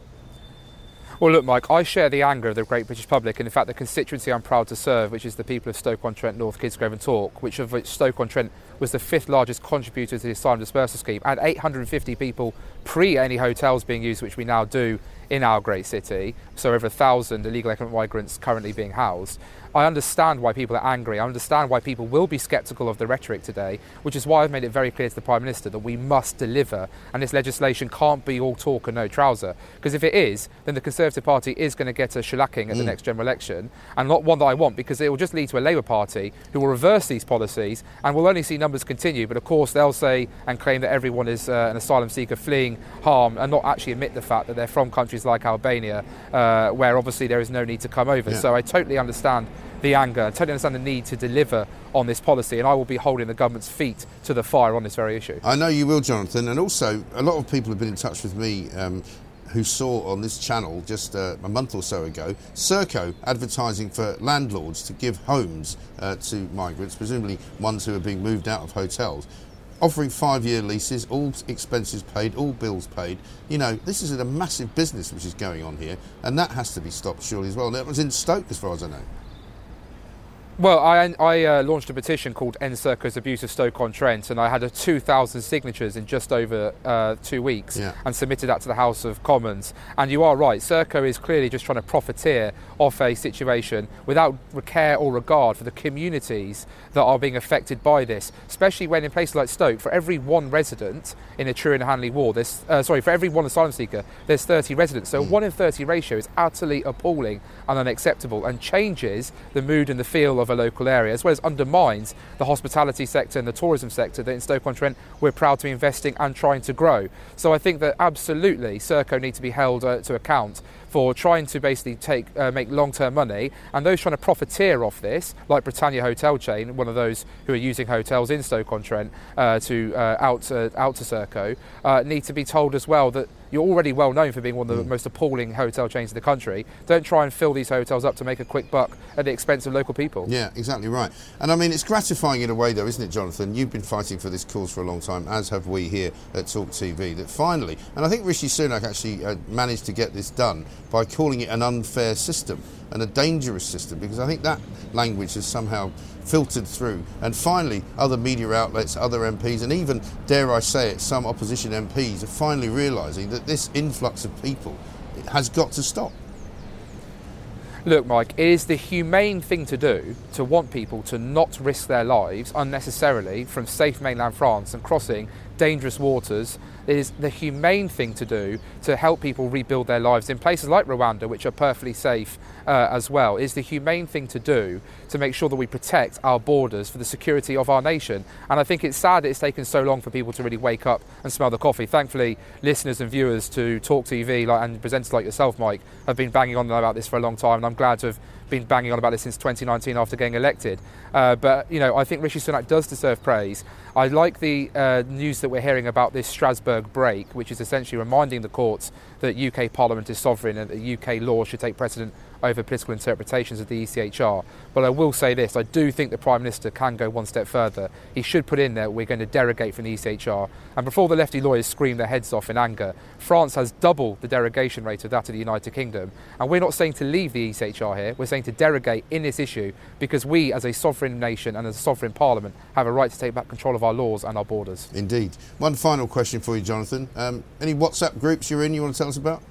Well, look, Mike, I share the anger of the great British public, and in fact the constituency I'm proud to serve, which is the people of Stoke-on-Trent, North Kidsgrove and Tork, which of which Stoke-on-Trent was the fifth largest contributor to the asylum dispersal scheme, and eight hundred fifty people pre any hotels being used, which we now do in our great city, so over a thousand illegal economic migrants currently being housed. I understand why people are angry. I understand why people will be sceptical of the rhetoric today, which is why I've made it very clear to the Prime Minister that we must deliver, and this legislation can't be all talk and no trouser, because if it is, then the Conservative Party is going to get a shellacking at mm. the next general election, and not one that I want, because it will just lead to a Labour Party who will reverse these policies and will only see numbers continue, but of course they'll say and claim that everyone is uh, an asylum seeker fleeing harm and not actually admit the fact that they're from countries like Albania, uh, where obviously there is no need to come over. Yeah. So I totally understand the anger, I totally understand the need to deliver on this policy, and I will be holding the government's feet to the fire on this very issue. I know you will, Jonathan, and also a lot of people have been in touch with me um, who saw on this channel just uh, a month or so ago Serco advertising for landlords to give homes uh, to migrants, presumably ones who are being moved out of hotels, offering five-year leases, all expenses paid, all bills paid. You know, this is a massive business which is going on here, and that has to be stopped surely as well. And it was in Stoke, as far as I know. Well, I, I uh, launched a petition called End Serco's Abuse of Stoke-on-Trent, and I had a two thousand signatures in just over uh, two weeks yeah. and submitted that to the House of Commons. And you are right, Serco is clearly just trying to profiteer off a situation without care or regard for the communities that are being affected by this, especially when in places like Stoke, for every one resident in a Truro and Hanley ward, there's, uh, sorry, for every one asylum seeker, there's thirty residents. So mm. one in thirty ratio is utterly appalling and unacceptable, and changes the mood and the feel of a local area, as well as undermines the hospitality sector and the tourism sector that in Stoke-on-Trent we're proud to be investing and trying to grow. So I think that absolutely Serco need to be held uh, to account for trying to basically take uh, make long-term money, and those trying to profiteer off this, like Britannia Hotel Chain, one of those who are using hotels in Stoke-on-Trent uh, to uh, out, uh, out to Serco, uh, need to be told as well that you're already well known for being one of the mm. most appalling hotel chains in the country. Don't try and fill these hotels up to make a quick buck at the expense of local people. Yeah, exactly right. And I mean, it's gratifying in a way, though, isn't it, Jonathan? You've been fighting for this cause for a long time, as have we here at Talk T V, that finally, and I think Rishi Sunak actually uh, managed to get this done, by calling it an unfair system and a dangerous system, because I think that language has somehow filtered through. And finally, other media outlets, other M Ps, and even, dare I say it, some opposition M Ps are finally realising that this influx of people has got to stop. Look, Mike, it is the humane thing to do to want people to not risk their lives unnecessarily from safe mainland France and crossing dangerous waters. It is the humane thing to do to help people rebuild their lives in places like Rwanda, which are perfectly safe uh, as well. It is the humane thing to do to make sure that we protect our borders for the security of our nation. And I think it's sad that it's taken so long for people to really wake up and smell the coffee. Thankfully, listeners and viewers to Talk T V like, and presenters like yourself, Mike, have been banging on about this for a long time, and I'm glad to have been banging on about this since twenty nineteen after getting elected. Uh, but, you know, I think Rishi Sunak does deserve praise. I like the uh, news that we're hearing about this Strasbourg break, which is essentially reminding the courts that U K Parliament is sovereign and that U K law should take precedent over political interpretations of the E C H R. But I will say this, I do think the Prime Minister can go one step further. He should put in there we're going to derogate from the E C H R. And before the lefty lawyers scream their heads off in anger, France has double the derogation rate of that of the United Kingdom. And we're not saying to leave the E C H R here, we're saying to derogate in this issue, because we as a sovereign nation and as a sovereign parliament have a right to take back control of our laws and our borders. Indeed. One final question for you, Jonathan. Um, any WhatsApp groups you're in you want to tell us about?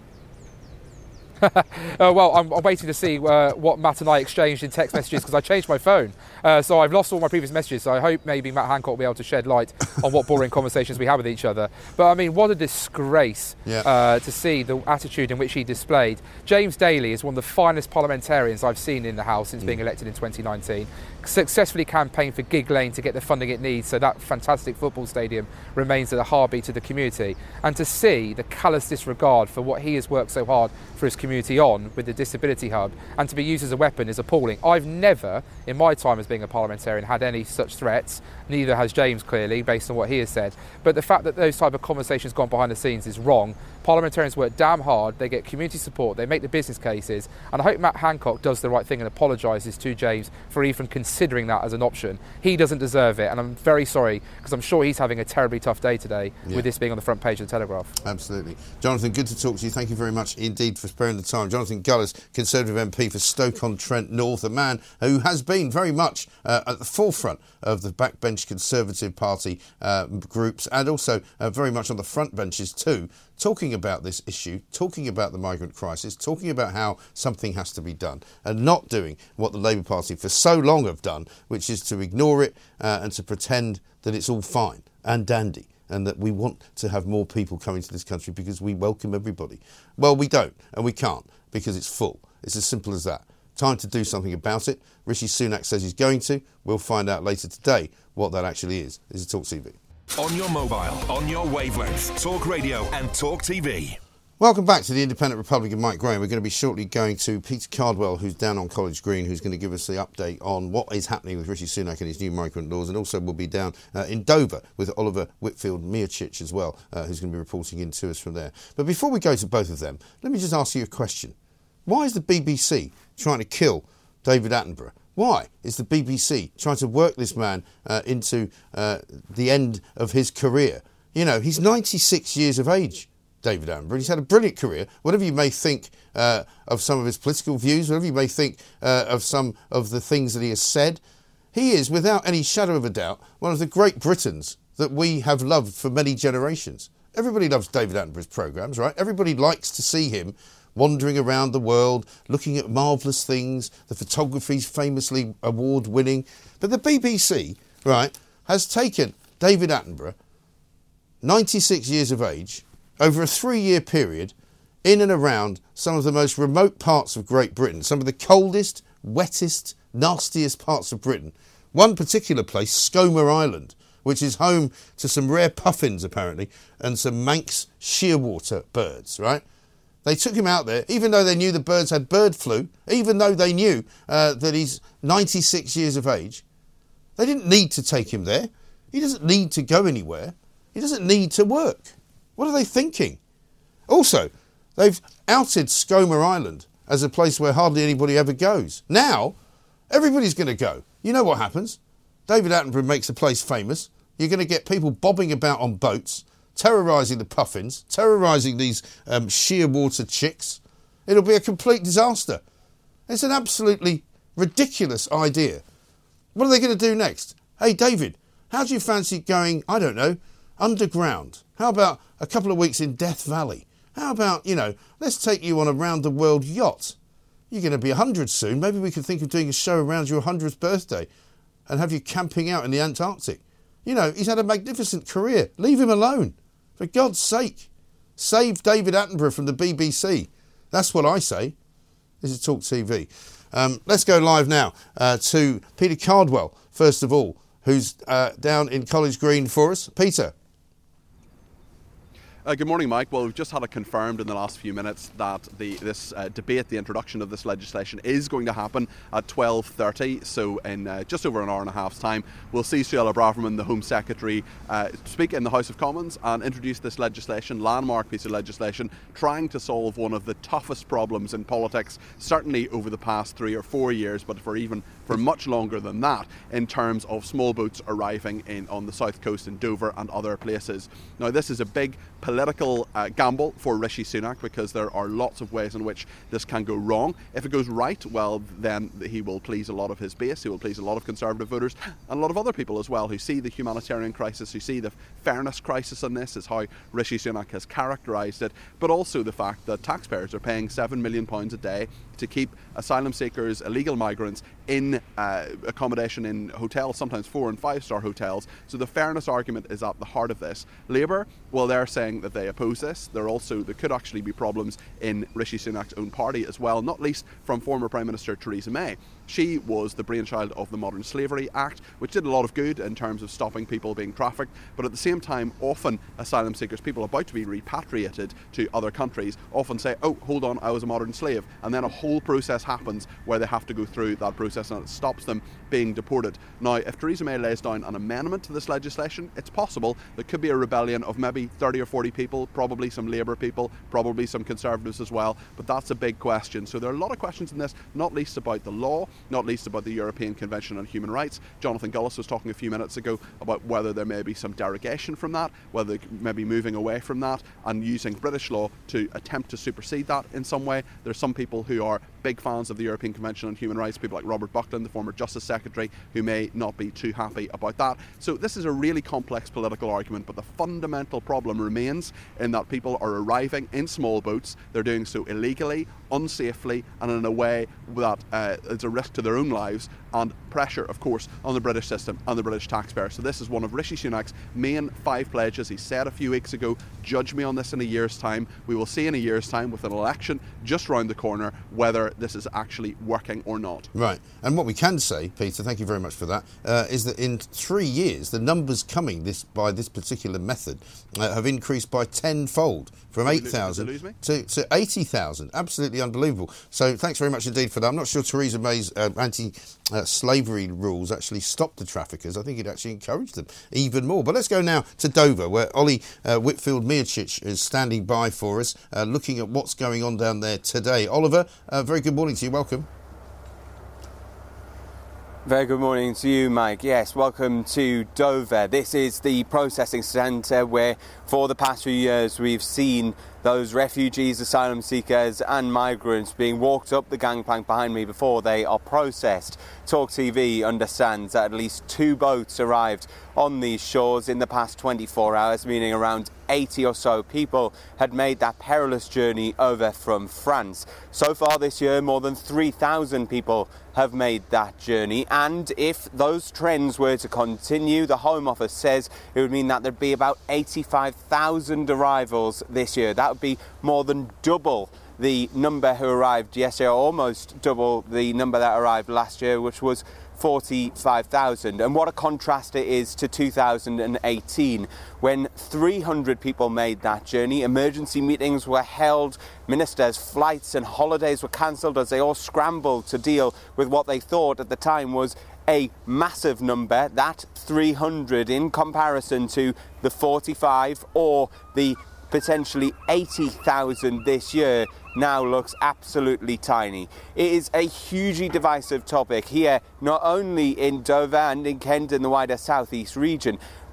uh, well, I'm, I'm waiting to see uh, what Matt and I exchanged in text messages, because I changed my phone. Uh, so I've lost all my previous messages. So I hope maybe Matt Hancock will be able to shed light on what boring conversations we have with each other. But I mean, what a disgrace yeah. uh, to see the attitude in which he displayed. James Daly is one of the finest parliamentarians I've seen in the House since mm. being elected in twenty nineteen. Successfully campaigned for Gig Lane to get the funding it needs so that fantastic football stadium remains at the heartbeat of the community. And to see the callous disregard for what he has worked so hard for his community on with the Disability Hub, and to be used as a weapon, is appalling. I've never, in my time as being a parliamentarian, had any such threats. Neither has James, clearly, based on what he has said. But the fact that those type of conversations gone behind the scenes is wrong. Parliamentarians work damn hard, they get community support, they make the business cases, and I hope Matt Hancock does the right thing and apologises to James for even considering that as an option. He doesn't deserve it, and I'm very sorry, because I'm sure he's having a terribly tough day today yeah. with this being on the front page of the Telegraph. Absolutely. Jonathan, good to talk to you. Thank you very much indeed for sparing the time. Jonathan Gullis, Conservative M P for Stoke-on-Trent North, a man who has been very much uh, at the forefront of the backbench Conservative Party uh, groups, and also uh, very much on the front benches too, talking about this issue, talking about the migrant crisis, talking about how something has to be done, and not doing what the Labour Party for so long have done, which is to ignore it uh, and to pretend that it's all fine and dandy, and that we want to have more people coming to this country because we welcome everybody. Well, we don't, and we can't, because it's full. It's as simple as that. Time to do something about it. Rishi Sunak says he's going to. We'll find out later today what that actually is. This is Talk T V. On your mobile, on your wavelength, Talk Radio and Talk T V. Welcome back to the Independent Republic of Mike Graham. We're going to be shortly going to Peter Cardwell, who's down on College Green, who's going to give us the update on what is happening with Rishi Sunak and his new migrant laws. And also we'll be down uh, in Dover with Oliver Whitfield-Miocic as well, uh, who's going to be reporting in to us from there. But before we go to both of them, let me just ask you a question. Why is the B B C trying to kill David Attenborough? Why is the B B C trying to work this man uh, into uh, the end of his career? You know, he's ninety-six years of age, David Attenborough. He's had a brilliant career. Whatever you may think uh, of some of his political views, whatever you may think uh, of some of the things that he has said, he is, without any shadow of a doubt, one of the great Britons that we have loved for many generations. Everybody loves David Attenborough's programmes, right? Everybody likes to see him wandering around the world, looking at marvellous things. The photography's famously award-winning. But the B B C, right, has taken David Attenborough, ninety-six years of age, over a three-year period, in and around some of the most remote parts of Great Britain, some of the coldest, wettest, nastiest parts of Britain. One particular place, Skomer Island, which is home to some rare puffins, apparently, and some Manx shearwater birds, right? They took him out there, even though they knew the birds had bird flu, even though they knew uh, that he's ninety-six years of age. They didn't need to take him there. He doesn't need to go anywhere. He doesn't need to work. What are they thinking? Also, they've outed Skomer Island as a place where hardly anybody ever goes. Now, everybody's going to go. You know what happens? David Attenborough makes the place famous. You're going to get people bobbing about on boats, terrorising the puffins, terrorising these um, shearwater chicks, It'll be a complete disaster. It's an absolutely ridiculous idea. What are they going to do next? Hey, David, how do you fancy going, I don't know, underground? How about a couple of weeks in Death Valley? How about, you know, let's take you on a round-the-world yacht. You're going to be one hundred soon. Maybe we could think of doing a show around your one hundredth birthday and have you camping out in the Antarctic. You know, he's had a magnificent career. Leave him alone. For God's sake. Save David Attenborough from the B B C. That's what I say. This is Talk T V. Um, let's go live now uh, to Peter Cardwell, first of all, who's uh, down in College Green for us. Peter. Uh, good morning, Mike. Well, we've just had it confirmed in the last few minutes that the this uh, debate, the introduction of this legislation, is going to happen at twelve thirty. So in uh, just over an hour and a half's time, we'll see Suella Braverman, the Home Secretary, uh, speak in the House of Commons and introduce this legislation, landmark piece of legislation, trying to solve one of the toughest problems in politics, certainly over the past three or four years, but for even for much longer than that, in terms of small boats arriving in on the south coast in Dover and other places. Now, this is a big political uh, gamble for Rishi Sunak, because there are lots of ways in which this can go wrong. If it goes right, well, then he will please a lot of his base, he will please a lot of Conservative voters and a lot of other people as well who see the humanitarian crisis, who see the fairness crisis in this, is how Rishi Sunak has characterised it, but also the fact that taxpayers are paying seven million pounds a day to keep asylum seekers, illegal migrants in uh, accommodation in hotels, sometimes four and five star hotels. So the fairness argument is at the heart of this. Labour, well, they're saying that they oppose this. There also there could actually be problems in Rishi Sunak's own party as well, not least from former Prime Minister Theresa May. She was the brainchild of the Modern Slavery Act, which did a lot of good in terms of stopping people being trafficked, but at the same time, often asylum seekers, people about to be repatriated to other countries, often say, oh, hold on, I was a modern slave, and then a whole process happens where they have to go through that process and it stops them being deported. Now, if Theresa May lays down an amendment to this legislation, it's possible there could be a rebellion of maybe thirty or forty people, probably some Labour people, probably some Conservatives as well, but that's a big question. So there are a lot of questions in this, not least about the law, not least about the European Convention on Human Rights. Jonathan Gullis was talking a few minutes ago about whether there may be some derogation from that, whether they may be moving away from that and using British law to attempt to supersede that in some way. There are some people who are big fans of the European Convention on Human Rights, people like Robert Buckland, the former Justice Secretary, who may not be too happy about that. So this is a really complex political argument, but the fundamental problem remains in that people are arriving in small boats. They're doing so illegally, unsafely, and in a way that uh, is a risk to their own lives, and pressure, of course, on the British system and the British taxpayer. So this is one of Rishi Sunak's main five pledges. He said a few weeks ago, judge me on this in a year's time. We will see in a year's time, with an election just round the corner, whether this is actually working or not. Right. And what we can say, Peter, thank you very much for that, uh, is that in three years, the numbers coming this by this particular method uh, have increased by tenfold, from eight thousand to, to eighty thousand. Absolutely unbelievable. So thanks very much indeed for that. I'm not sure Theresa May's uh, anti-slavery uh, rules actually stopped the traffickers. I think it actually encouraged them even more. But let's go now to Dover, where Ollie uh, Whitfield-Miocic is standing by for us, uh, looking at what's going on down there today. Oliver, uh, very good morning to you. Welcome. Very good morning to you, Mike. Yes, welcome to Dover. This is the processing centre where for the past few years we've seen those refugees, asylum seekers and migrants being walked up the gangplank behind me before they are processed. Talk T V understands that at least two boats arrived on these shores in the past twenty-four hours, meaning around eighty or so people had made that perilous journey over from France. So far this year, more than three thousand people have made that journey, and if those trends were to continue, the Home Office says it would mean that there'd be about eighty-five thousand arrivals this year. That would be more than double the number who arrived yesterday, or almost double the number that arrived last year, which was forty-five thousand. And what a contrast it is to two thousand eighteen, when three hundred people made that journey. Emergency meetings were held, ministers' flights and holidays were cancelled as they all scrambled to deal with what they thought at the time was a massive number, that three hundred, in comparison to the forty-five or the potentially eighty thousand this year, now looks absolutely tiny. It is a hugely divisive topic here, not only in Dover and in Kent and the wider southeast region,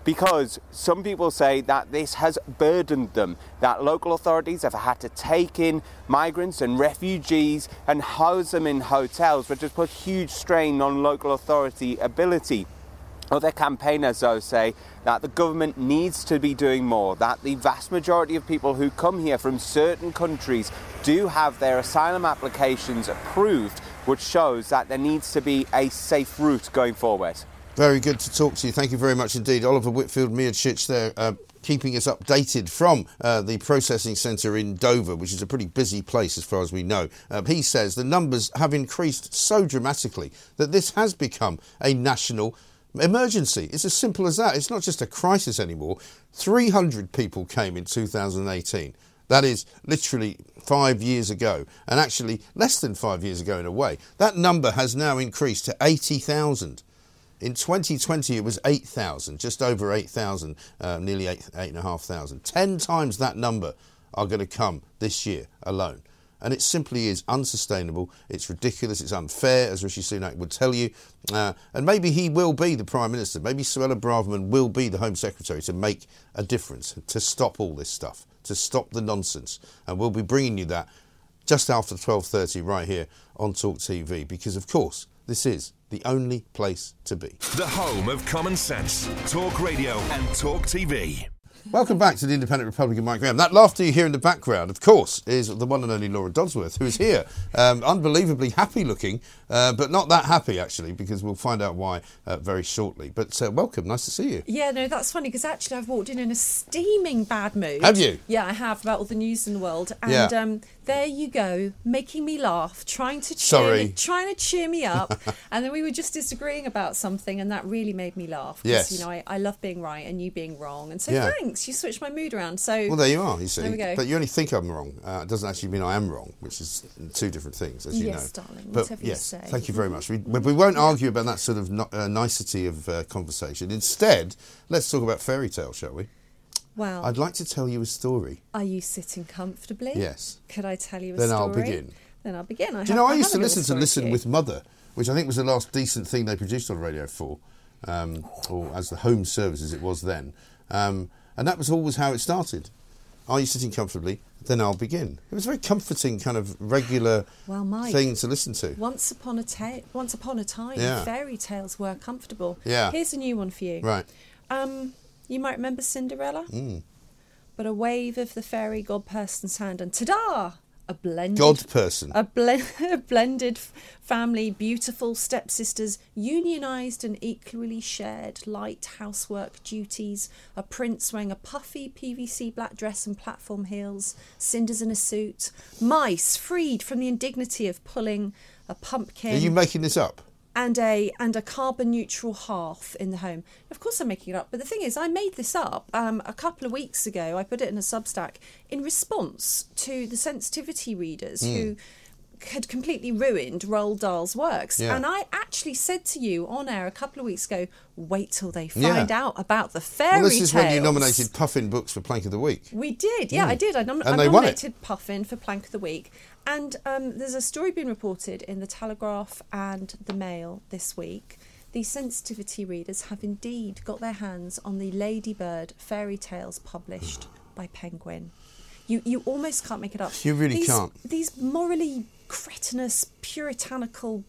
because some people say that this has burdened them, that local authorities have had to take in migrants and refugees and house them in hotels, which has put huge strain on local authority ability. Other campaigners, though, say that the government needs to be doing more, that the vast majority of people who come here from certain countries do have their asylum applications approved, which shows that there needs to be a safe route going forward. Very good to talk to you. Thank you very much indeed. Oliver Whitfield Miocic there, uh, keeping us updated from uh, the processing centre in Dover, which is a pretty busy place as far as we know. Uh, he says the numbers have increased so dramatically that this has become a national emergency. It's as simple as that. It's not just a crisis anymore. three hundred people came in two thousand eighteen. That is literally five years ago, and actually less than five years ago in a way. That number has now increased to eighty thousand. In twenty twenty, it was eight thousand, just over eight thousand, uh, nearly eight, eight thousand five hundred. Ten times that number are going to come this year alone. And it simply is unsustainable. It's ridiculous. It's unfair, as Rishi Sunak would tell you. Uh, and maybe he will be the Prime Minister. Maybe Suella Braverman will be the Home Secretary to make a difference, to stop all this stuff, to stop the nonsense. And we'll be bringing you that just after twelve thirty right here on Talk T V. Because, of course, this is the only place to be. The home of common sense. Talk Radio and Talk T V. Welcome back to the Independent Republican, Mike Graham. That laughter you hear in the background, of course, is the one and only Laura Dodsworth, who is here. Um, unbelievably happy looking, uh, but not that happy, actually, because we'll find out why uh, very shortly. But uh, welcome, nice to see you. Yeah, no, that's funny, because actually I've walked in in a steaming bad mood. Have you? Yeah, I have, about all the news in the world. And yeah. um, there you go, making me laugh, trying to cheer Sorry. me, trying to cheer me up. And then we were just disagreeing about something, and that really made me laugh. Yes. You know, I, I love being right and you being wrong. And so Yeah. thanks, you switched my mood around. So Well, there you are, you see. There we go. But you only think I'm wrong. Uh, it doesn't actually mean I am wrong, which is two different things, as you Yes, know. darling, But whatever you yes, say. thank you very much. We, we won't argue about that sort of no, uh, nicety of uh, conversation. Instead, let's talk about fairy tales, shall we? Well, I'd like to tell you a story. are you sitting comfortably? Yes. Could I tell you a Then story? I'll begin. Then I'll begin. I Do you know, have, I used to have a little listen to story Listen for you. with Mother, which I think was the last decent thing they produced on Radio four, um, or as the home service as it was then. Um, and that was always how it started. Are you sitting comfortably? Then I'll begin. It was a very comforting kind of regular Well, Mike, thing to listen to. Once upon a ta- once upon a time, Yeah. fairy tales were comfortable. Yeah. Here's a new one for you. Right. Um, you might remember Cinderella, Mm. but a wave of the fairy god person's hand, and ta-da! A blended God person. A, blend, a blended f- family, beautiful stepsisters, unionised and equally shared light housework duties, a prince wearing a puffy P V C black dress and platform heels, cinders in a suit, mice freed from the indignity of pulling a pumpkin. Are you making this up? And a and a carbon neutral hearth in the home. Of course I'm making it up, but the thing is I made this up um, a couple of weeks ago. I put it in a Substack in response to the sensitivity readers Mm. who had completely ruined Roald Dahl's works. Yeah. And I actually said to you on air a couple of weeks ago, wait till they Yeah. find out about the fairy Well, this is tales. when you nominated Puffin Books for Plank of the Week. We did, yeah, Mm. I did. I, nom- And I they won it. nominated Puffin for Plank of the Week. And um, there's a story being reported in the Telegraph and the Mail this week. These sensitivity readers have indeed got their hands on the Ladybird fairy tales published by Penguin. You you almost can't make it up. You really these, can't. These morally cretinous, puritanical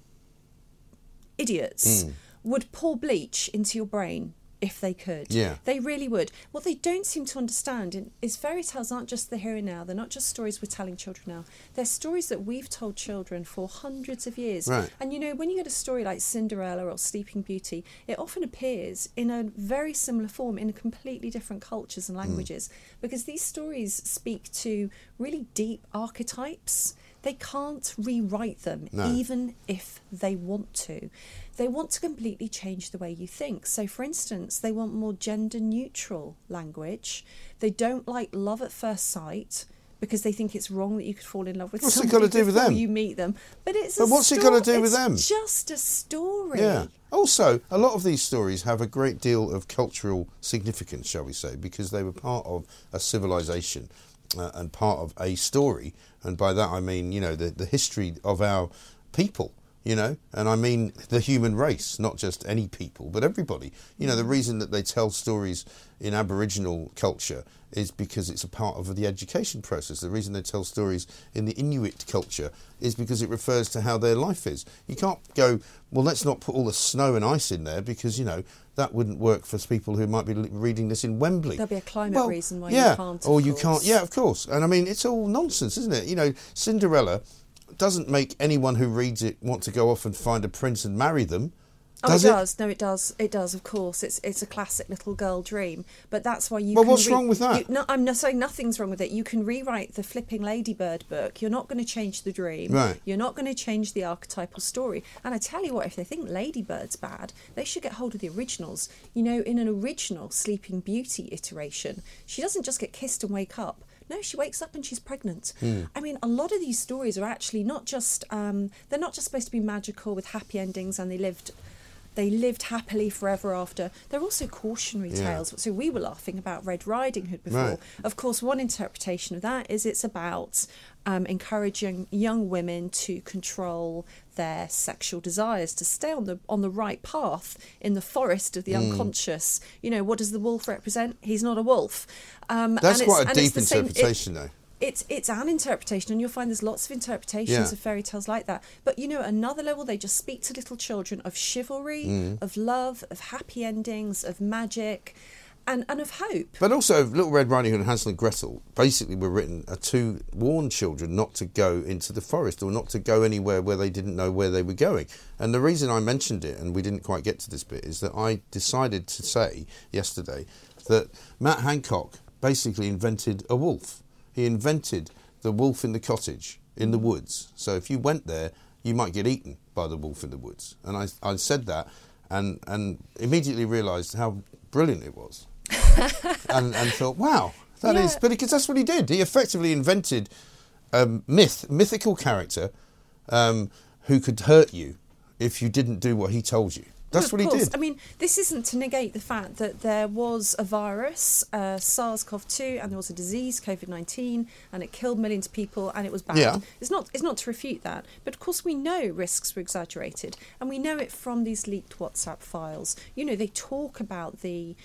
idiots Mm. would pour bleach into your brain if they could. Yeah. They really would. What they don't seem to understand is fairy tales aren't just the here and now. They're not just stories we're telling children now. They're stories that we've told children for hundreds of years. Right. And you know, when you get a story like Cinderella or Sleeping Beauty, it often appears in a very similar form in completely different cultures and languages, because these stories speak to really deep archetypes. They can't rewrite them, No. even if they want to. They want to completely change the way you think. So, for instance, they want more gender-neutral language. They don't like love at first sight because they think it's wrong that you could fall in love with What's it somebody got to do with before them? you meet them. But it's But a what's it sto- got to do with it's them? just a story. Yeah. Also, a lot of these stories have a great deal of cultural significance, shall we say, because they were part of a civilization uh, and part of a story. And by that I mean, you know, the, the history of our people you know, and I mean the human race, not just any people, but everybody. You know, the reason that they tell stories in Aboriginal culture is because it's a part of the education process. The reason they tell stories in the Inuit culture is because it refers to how their life is. You can't go, well, let's not put all the snow and ice in there because, you know, that wouldn't work for people who might be reading this in Wembley. There'll be a climate well, reason why yeah, you can't. Or of you course. can't, yeah, of course. And I mean, it's all nonsense, isn't it? You know, Cinderella doesn't make anyone who reads it want to go off and find a prince and marry them. Oh, Does it, it does. No, it does. It does. Of course, it's it's a classic little girl dream. But that's why you. Well, can what's re- wrong with that? You, no, I'm not saying nothing's wrong with it. You can rewrite the flipping Ladybird book. You're not going to change the dream. Right. You're not going to change the archetypal story. And I tell you what, if they think Ladybird's bad, they should get hold of the originals. You know, in an original Sleeping Beauty iteration, she doesn't just get kissed and wake up. No, she wakes up and she's pregnant. Mm. I mean, a lot of these stories are actually not just, um, they're not just supposed to be magical with happy endings and they lived they lived happily forever after. They're also cautionary Yeah. tales. So we were laughing about Red Riding Hood before. Right. Of course, one interpretation of that is it's about um, encouraging young women to control their sexual desires, to stay on the on the right path in the forest of the Mm. unconscious. You know, what does the wolf represent? He's not a wolf. Um, That's and it's- quite a and it's deep the same- it- interpretation, though. It's it's an interpretation, and you'll find there's lots of interpretations Yeah. of fairy tales like that. But you know, at another level, they just speak to little children of chivalry, Mm. of love, of happy endings, of magic, and, and of hope. But also, Little Red Riding Hood and Hansel and Gretel basically were written uh, to warn children not to go into the forest or not to go anywhere where they didn't know where they were going. And the reason I mentioned it, and we didn't quite get to this bit, is that I decided to say yesterday that Matt Hancock basically invented a wolf. He invented the wolf in the cottage, in the woods. So if you went there, you might get eaten by the wolf in the woods. And I, I said that and, and immediately realised how brilliant it was. and, and thought, wow, that Yeah. is... But because that's what he did. He effectively invented a myth, mythical character um, who could hurt you if you didn't do what he told you. That's Well, what of he course. did. I mean, this isn't to negate the fact that there was a virus, uh, SARS-C o V two, and there was a disease, COVID nineteen, and it killed millions of people, and it was bad. Yeah. It's not. It's not to refute that, but of course we know risks were exaggerated, and we know it from these leaked WhatsApp files. You know, they talk about the.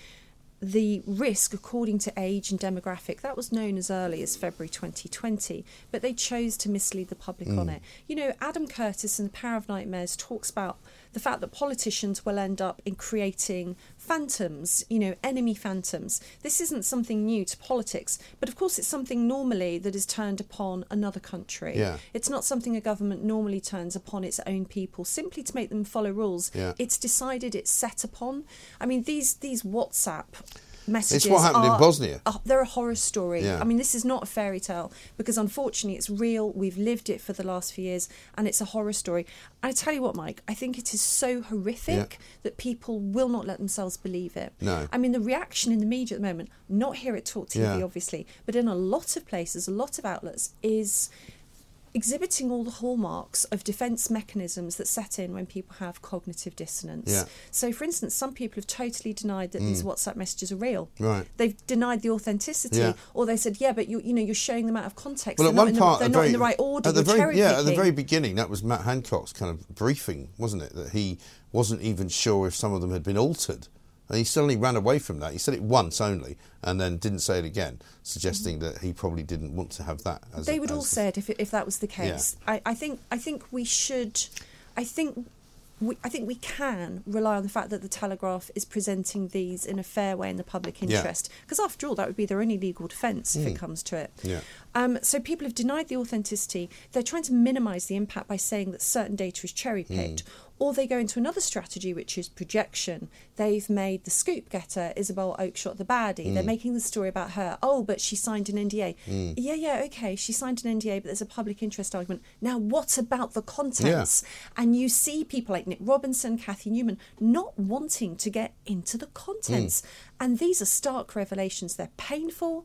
The risk according to age and demographic, that was known as early as February twenty twenty, but they chose to mislead the public on Mm. it. You know, Adam Curtis in The Power of Nightmares talks about the fact that politicians will end up in creating phantoms, you know, enemy phantoms. This isn't something new to politics, but of course it's something normally that is turned upon another country. Yeah. It's not something a government normally turns upon its own people simply to make them follow rules. Yeah. It's decided, it's set upon. I mean, these these WhatsApp messages It's what happened in are- Bosnia. are- they're a horror story. Yeah. I mean, this is not a fairy tale because unfortunately it's real. We've lived it for the last few years and it's a horror story. I tell you what, Mike, I think it is so horrific Yeah. that people will not let themselves believe it. No. I mean, the reaction in the media at the moment, not here at Talk T V, Yeah. obviously, but in a lot of places, a lot of outlets, is exhibiting all the hallmarks of defence mechanisms that set in when people have cognitive dissonance. Yeah. So, for instance, some people have totally denied that these Mm. WhatsApp messages are real. Right. They've denied the authenticity, Yeah. or they said, "Yeah, but you, you know, you're showing them out of context. Well, they're at not, one in the, part, they're at not very- in the right order. At the you're very, yeah, at the cherry-picking." very beginning, that was Matt Hancock's kind of briefing, wasn't it? That he wasn't even sure if some of them had been altered. And he suddenly ran away from that. He said it once only, and then didn't say it again, suggesting that he probably didn't want to have that. As They a, would as all the- say it if, if that was the case. I, I think I think we should. I think. We, I think we can rely on the fact that the Telegraph is presenting these in a fair way in the public Yeah. interest, because after all, that would be their only legal defence if Mm. it comes to it. Yeah. Um, so people have denied the authenticity. They're trying to minimise the impact by saying that certain data is cherry-picked. Mm. Or they go into another strategy, which is projection. They've made the scoop getter, Isabel Oakeshott, the baddie. They're Mm. making the story about her. Oh, but she signed an N D A. Mm. Yeah, yeah, okay, she signed an N D A, but there's a public interest argument. Now, what about the contents? And you see people like Nick Robinson, Cathy Newman, not wanting to get into the contents. Mm. And these are stark revelations. They're painful.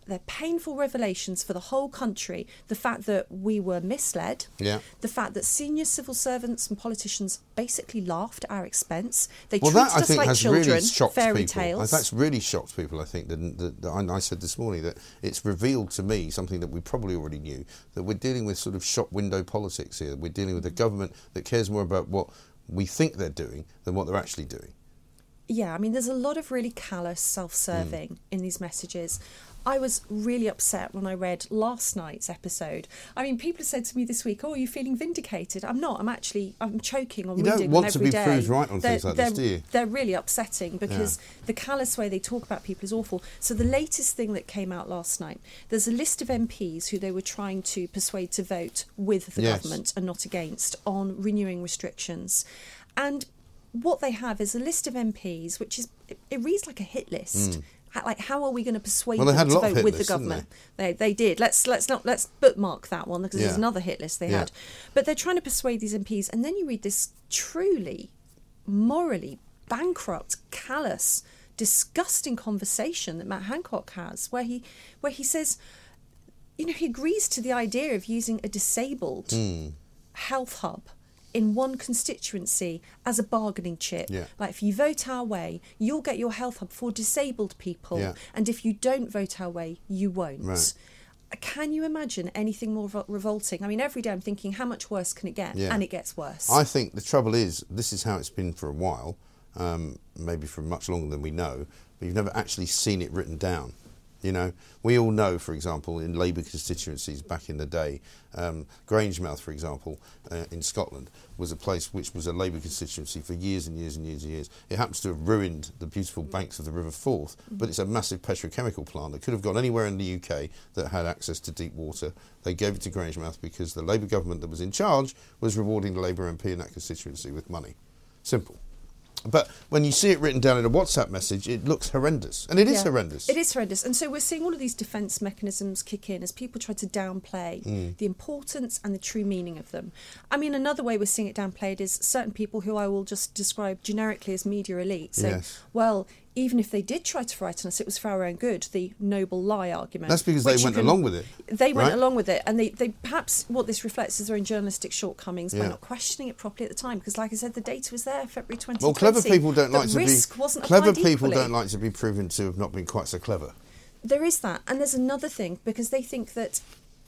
they're painful revelations for the whole country. The fact that we were misled, yeah. the fact that senior civil servants and politicians basically laughed at our expense. They well, treated that, I us think, like has children, really shocked fairy people. tales. That's really shocked people, I think. That, that, that I, I said this morning that it's revealed to me something that we probably already knew, that we're dealing with sort of shop window politics here. We're dealing with a government that cares more about what we think they're doing than what they're actually doing. Yeah, I mean, there's a lot of really callous self-serving mm. in these messages. I was really upset when I read last night's episode. I mean, people have said to me this week, "Oh, are you feeling vindicated?" I'm not. I'm actually, I'm choking on you reading don't want them every to be day. proved right on they're, things like they're, this, do you? They're really upsetting because yeah. the callous way they talk about people is awful. So the latest thing that came out last night, there's a list of M Ps who they were trying to persuade to vote with the yes. government and not against on renewing restrictions. And what they have is a list of M Ps, which is, it, it reads like a hit list. Mm. Like, how are we going to persuade well, them to vote with lists, the government? They? they they did. Let's let's not let's bookmark that one because yeah. there's another hit list they yeah. had. But they're trying to persuade these M Ps, and then you read this truly morally bankrupt, callous, disgusting conversation that Matt Hancock has, where he where he says, you know, he agrees to the idea of using a disabled mm. health hub in one constituency as a bargaining chip. Yeah. Like, if you vote our way, you'll get your health hub for disabled people. Yeah. And if you don't vote our way, you won't. Right. Can you imagine anything more revol- revolting? I mean, every day I'm thinking, how much worse can it get? Yeah. And it gets worse. I think the trouble is, this is how it's been for a while, um, maybe for much longer than we know, but you've never actually seen it written down. You know, we all know, for example, in Labour constituencies back in the day, um, Grangemouth, for example, uh, in Scotland, was a place which was a Labour constituency for years and years and years and years. It happens to have ruined the beautiful banks of the River Forth, mm-hmm. but it's a massive petrochemical plant that could have gone anywhere in the U K that had access to deep water. They gave it to Grangemouth because the Labour government that was in charge was rewarding the Labour M P in that constituency with money. Simple. But when you see it written down in a WhatsApp message, it looks horrendous. And it is yeah, horrendous. It is horrendous. And so we're seeing all of these defence mechanisms kick in as people try to downplay mm. the importance and the true meaning of them. I mean, another way we're seeing it downplayed is certain people who I will just describe generically as media elite. So, yes. well, even if they did try to frighten us, it was for our own good, the noble lie argument. That's because they went can, along with it. They went right? along with it. And they, they perhaps what this reflects is their own journalistic shortcomings yeah. by not questioning it properly at the time. Because, like I said, the data was there, February twenty twenty. Well, clever people don't the like to risk be... Wasn't clever applied people equally. don't like to be proven to have not been quite so clever. There is that. And there's another thing, because they think that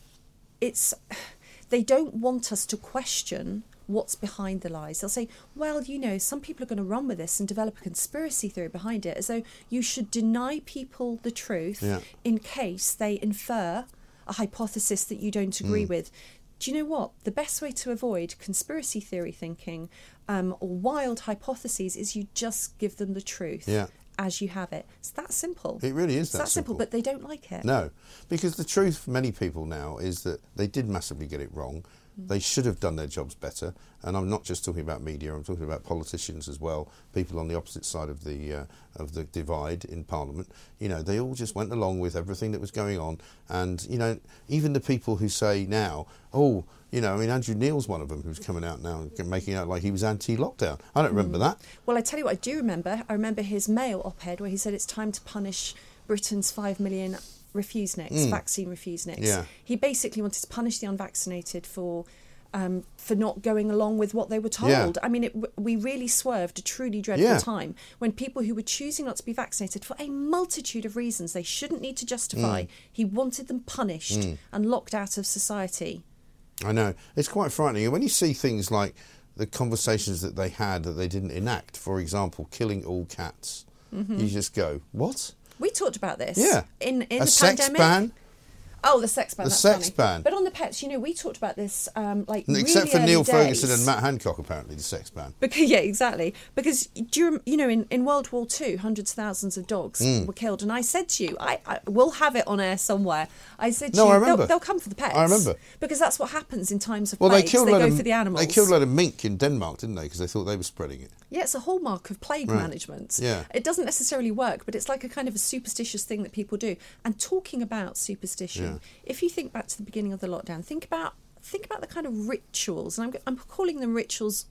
it's... They don't want us to question what's behind the lies. They'll say, well, you know, some people are going to run with this and develop a conspiracy theory behind it, as though you should deny people the truth yeah. in case they infer a hypothesis that you don't agree mm. with. Do you know what? The best way to avoid conspiracy theory thinking um, or wild hypotheses is you just give them the truth yeah. as you have it. It's that simple. It really is it's that, that simple. simple. But they don't like it. No, because the truth for many people now is that they did massively get it wrong. They should have done their jobs better, and I'm not just talking about media. I'm talking about politicians as well. People on the opposite side of the uh, of the divide in Parliament. You know, they all just went along with everything that was going on, and you know, even the people who say now, oh, you know, I mean, Andrew Neil's one of them who's coming out now and making out like he was anti-lockdown. I don't remember mm. that. Well, I tell you what, I do remember. I remember his Mail op-ed where he said it's time to punish Britain's five million. Refuseniks, mm. vaccine refuseniks. Yeah. He basically wanted to punish the unvaccinated for um, for not going along with what they were told. Yeah. I mean, it, we really swerved a truly dreadful yeah. time when people who were choosing not to be vaccinated for a multitude of reasons they shouldn't need to justify, mm. he wanted them punished mm. and locked out of society. I know. It's quite frightening. And when you see things like the conversations that they had that they didn't enact, for example, killing all cats, mm-hmm. you just go, what? We talked about this. Yeah. In, in a the sex pandemic. ban? Oh, the sex ban. The that's sex funny. ban. But on the pets, you know, we talked about this um, like Except really for Neil early Ferguson days. and Matt Hancock, apparently, the sex ban. Because, yeah, exactly. Because, do you, you know, in, in World War Two, hundreds of thousands of dogs mm. were killed. And I said to you, I, I will have it on air somewhere. I said to no, you, I remember. They'll, they'll come for the pets. I remember. Because that's what happens in times of well, plagues. They, killed they go of, for the animals. They killed a load of mink in Denmark, didn't they? Because they thought they were spreading it. Yeah, it's a hallmark of plague right. management. Yeah. It doesn't necessarily work, but it's like a kind of a superstitious thing that people do. And talking about superstition, yeah. if you think back to the beginning of the lockdown, think about think about the kind of rituals, and I'm, I'm calling them rituals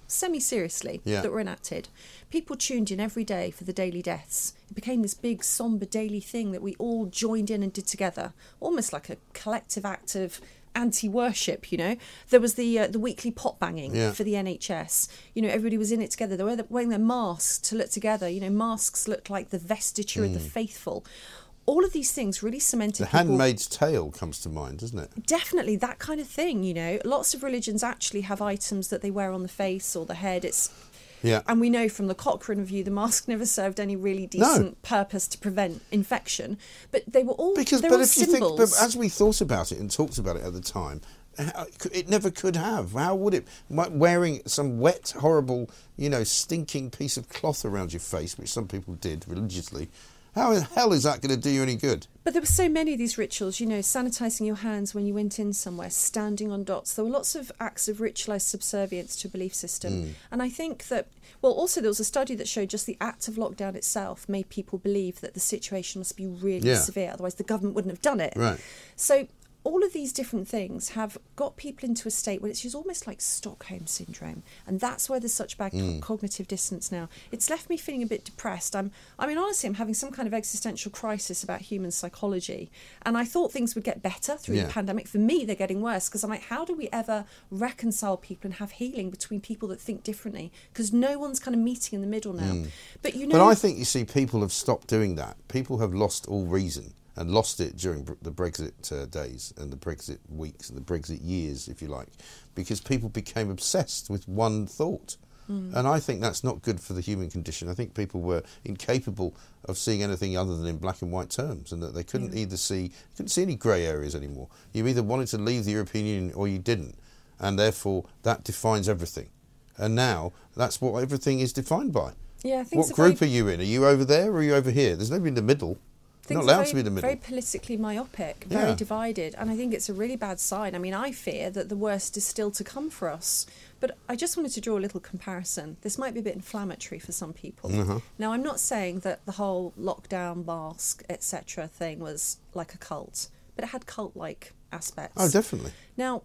semi-seriously, Yeah. that were enacted. People tuned in every day for the daily deaths. It became this big, sombre daily thing that we all joined in and did together, almost like a collective act of anti-worship, you know. There was the uh, the weekly pot banging Yeah. for the N H S. You know, everybody was in it together. They were wearing their masks to look together. You know, masks looked like the vestiture of the faithful. All of these things really cemented The people. Handmaid's Tale comes to mind, doesn't it? Definitely that kind of thing, you know. Lots of religions actually have items that they wear on the face or the head. It's Yeah. And we know from the Cochrane review the mask never served any really decent purpose to prevent infection. But they were all Because, they but were if you symbols. think, but as we thought about it and talked about it at the time, how- it never could have. How would it? Wearing some wet, horrible, you know, stinking piece of cloth around your face, which some people did religiously. How in hell is that going to do you any good? But there were so many of these rituals, you know, sanitising your hands when you went in somewhere, standing on dots. There were lots of acts of ritualised subservience to a belief system. Mm. And I think that, well, also there was a study that showed just the act of lockdown itself made people believe that the situation must be really Yeah. severe, otherwise the government wouldn't have done it. Right. So all of these different things have got people into a state where it's just almost like Stockholm syndrome, and that's why there's such bad co- Mm. cognitive dissonance now. It's left me feeling a bit depressed. I'm, I mean, honestly, I'm having some kind of existential crisis about human psychology, and I thought things would get better through Yeah. the pandemic. For me, they're getting worse because I'm like, how do we ever reconcile people and have healing between people that think differently? Because no one's kind of meeting in the middle now. Mm. But you know, But I think, you see, people have stopped doing that. People have lost all reason and lost it during br- the Brexit uh, days and the Brexit weeks and the Brexit years, if you like, because people became obsessed with one thought. Mm. And I think that's not good for the human condition. I think people were incapable of seeing anything other than in black and white terms, and that they couldn't Yeah. either see, couldn't see any grey areas anymore. You either wanted to leave the European Union or you didn't, and therefore that defines everything. And now that's what everything is defined by. yeah, I think What it's a group very- are you in? Are you over there or are you over here? There's nobody in the middle. You're Things not are allowed very, to be in the middle. very politically myopic, very Yeah. divided, and I think it's a really bad sign. I mean, I fear that the worst is still to come for us. But I just wanted to draw a little comparison. This might be a bit inflammatory for some people. Uh-huh. Now, I'm not saying that the whole lockdown, mask, et cetera thing was like a cult, but it had cult-like aspects. Oh, definitely. Now,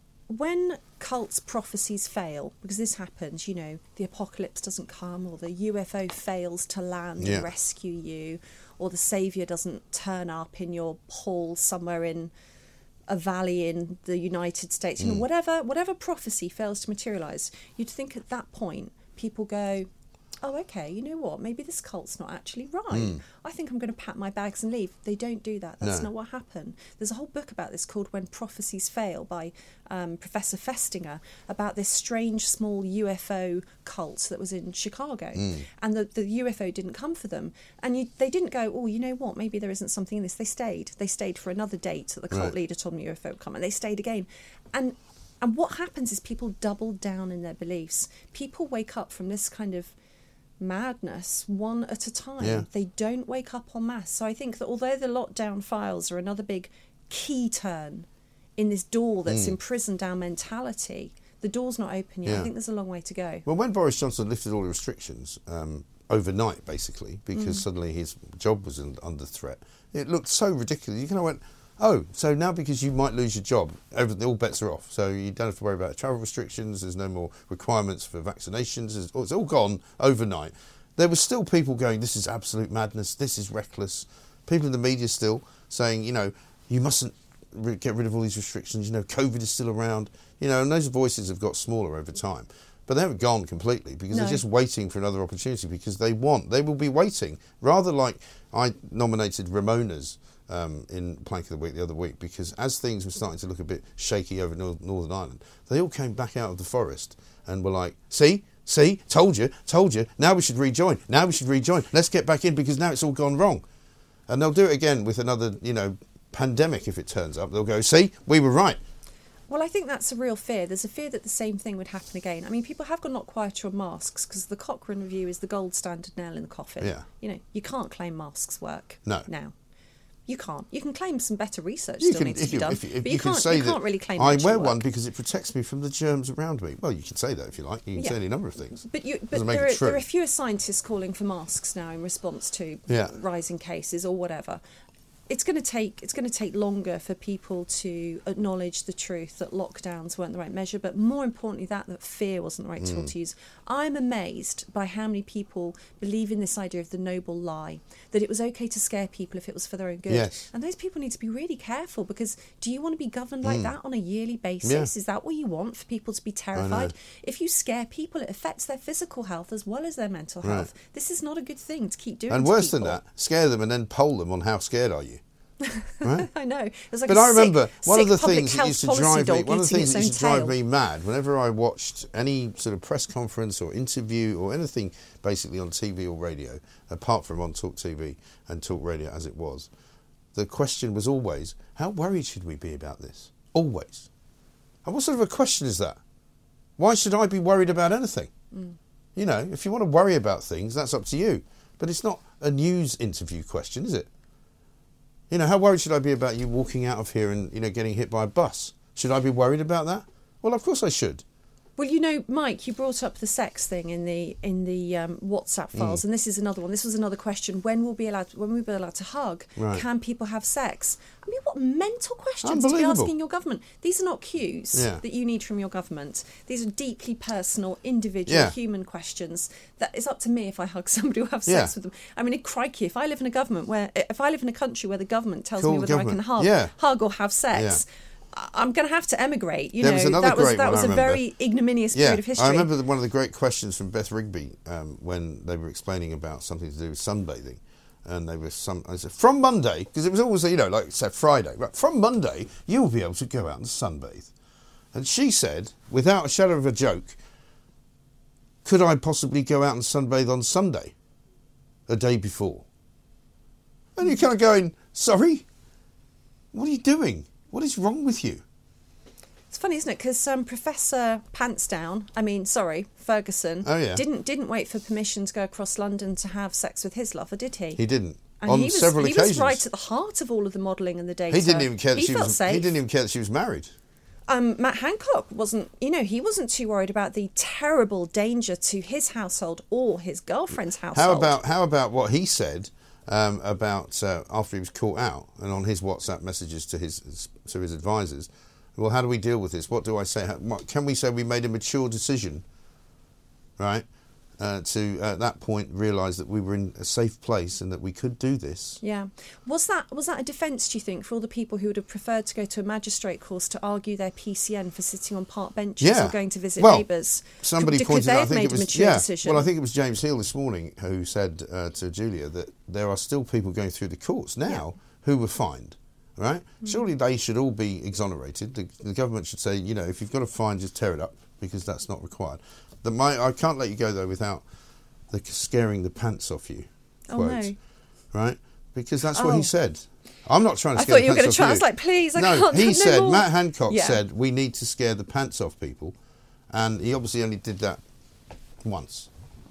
when cults' prophecies fail, because this happens, you know, the apocalypse doesn't come, or the U F O fails to land Yeah. and rescue you, or the saviour doesn't turn up in your hall somewhere in a valley in the United States, you know, Mm. whatever whatever prophecy fails to materialise, you'd think at that point people go, oh, okay, you know what, maybe this cult's not actually right. Mm. I think I'm going to pack my bags and leave. They don't do that. That's No. not what happened. There's a whole book about this called When Prophecies Fail by um, Professor Festinger, about this strange small U F O cult that was in Chicago. Mm. And the, the U F O didn't come for them. And you, they didn't go, oh, you know what, maybe there isn't something in this. They stayed. They stayed for another date that the cult Right. leader told them U F O would come, and they stayed again. And and what happens is people double down in their beliefs. People wake up from this kind of madness one at a time. Yeah. They don't wake up en masse. So I think that although the lockdown files are another big key turn in this door that's Mm. imprisoned our mentality, the door's not open yet. Yeah. I think there's a long way to go. Well, when Boris Johnson lifted all the restrictions um, overnight, basically, because Mm. suddenly his job was in, under threat, it looked so ridiculous. You kind of went, oh, so now because you might lose your job, everything, all bets are off. So you don't have to worry about travel restrictions. There's no more requirements for vaccinations. It's, it's all gone overnight. There were still people going, this is absolute madness. This is reckless. People in the media still saying, you know, you mustn't re- get rid of all these restrictions. You know, COVID is still around. You know, and those voices have got smaller over time. But they haven't gone completely because No. they're just waiting for another opportunity because they want, they will be waiting. Rather like I nominated Ramona's um, in Plank of the Week the other week because as things were starting to look a bit shaky over Nor- Northern Ireland, they all came back out of the forest and were like, see, see, told you, told you, now we should rejoin, now we should rejoin, let's get back in because now it's all gone wrong. And they'll do it again with another, you know, pandemic if it turns up. They'll go, see, we were right. Well, I think that's a real fear. There's a fear that the same thing would happen again. I mean, people have gone a lot quieter on masks because the Cochrane review is the gold standard nail in the coffin. Yeah. You know, you can't claim masks work No. now. You can't. You can claim some better research You still can, needs if to be you, done, if you, if but you you, can can't. say You that can't really claim. I actual wear work. one because it protects me from the germs around me. Well, you can say that if you like. You can Yeah. say any number of things. But, you, but Doesn't make there, it are, there true. are fewer scientists calling for masks now in response to Yeah. rising cases or whatever. it's going to take it's going to take longer for people to acknowledge the truth that lockdowns weren't the right measure, but more importantly that that fear wasn't the right mm. tool to use. I'm amazed by how many people believe in this idea of the noble lie, that it was okay to scare people if it was for their own good. Yes. And those people need to be really careful, because do you want to be governed like mm. that on a yearly basis? Yeah. Is that what you want, for people to be terrified? If you scare people, it affects their physical health as well as their mental right. health. This is not a good thing to keep doing. And to worse people. than that, scare them and then poll them on how scared are you. Right? I know. It was like but a I remember sick, one sick of the public things that health used to policy drive me. dog One of the eating things that its used to own drive tail. me mad whenever I watched any sort of press conference or interview or anything, basically on T V or radio, apart from on Talk T V and Talk Radio as it was, the question was always, how worried should we be about this? Always. And what sort of a question is that? Why should I be worried about anything? Mm. You know, if you want to worry about things, that's up to you. But it's not a news interview question, is it? You know, how worried should I be about you walking out of here and, you know, getting hit by a bus? Should I be worried about that? Well, of course I should. Well, you know, Mike, you brought up the sex thing in the in the um, WhatsApp files, mm. and this is another one. This was another question: when will be allowed? When will we be allowed to hug? Right. Can people have sex? I mean, what mental questions to be asking your government? These are not cues yeah. that you need from your government. These are deeply personal, individual, yeah. human questions. That it's up to me if I hug somebody or have sex yeah. with them. I mean, crikey, if I live in a government where, if I live in a country where the government tells Call me whether government. I can hug, yeah. hug or have sex. Yeah. I'm going to have to emigrate. You there know, was another that was great that one, was I a remember. very ignominious yeah, period of history. I remember one of the great questions from Beth Rigby um, when they were explaining about something to do with sunbathing, and they were some. I said from Monday, because it was always, you know, like say Friday, right? From Monday you will be able to go out and sunbathe, and she said, without a shadow of a joke, could I possibly go out and sunbathe on Sunday, a day before? And you're kind of going, sorry, what are you doing? What is wrong with you? It's funny, isn't it? Because um, Professor Pantsdown, I mean, sorry, Ferguson, oh, yeah. didn't didn't wait for permission to go across London to have sex with his lover, did he? He didn't. And on he was, several he occasions. He was right at the heart of all of the modelling and the data. He didn't even care that he she felt was. safe. He didn't even care that she was married. Um, Matt Hancock wasn't, you know, he wasn't too worried about the terrible danger to his household or his girlfriend's household. How about how about what he said um, about uh, after he was caught out and on his WhatsApp messages to his to his advisors? Well, how do we deal with this? What do I say? How, what, can we say we made a mature decision, right? Uh, to at that point realise that we were in a safe place and that we could do this. Yeah, was that was that a defence, do you think, for all the people who would have preferred to go to a magistrate course to argue their P C N for sitting on park benches yeah. or going to visit well, neighbours? Somebody could, pointed could they out. I have think made it was a mature yeah. decision? Well, I think it was James Hill this morning who said uh, to Julia that there are still people going through the courts now yeah. who were fined. Right? Mm. Surely they should all be exonerated. The, the government should say, you know, if you've got a fine, just tear it up because that's not required. The, my, I can't let you go though without the scaring the pants off you. Oh quote, no! Right? Because that's oh. what he said. I'm not trying to I scare thought the you were going pants to try. off I was like, please, I no, can't. he no said. more. Matt Hancock yeah. said we need to scare the pants off people, and he obviously only did that once.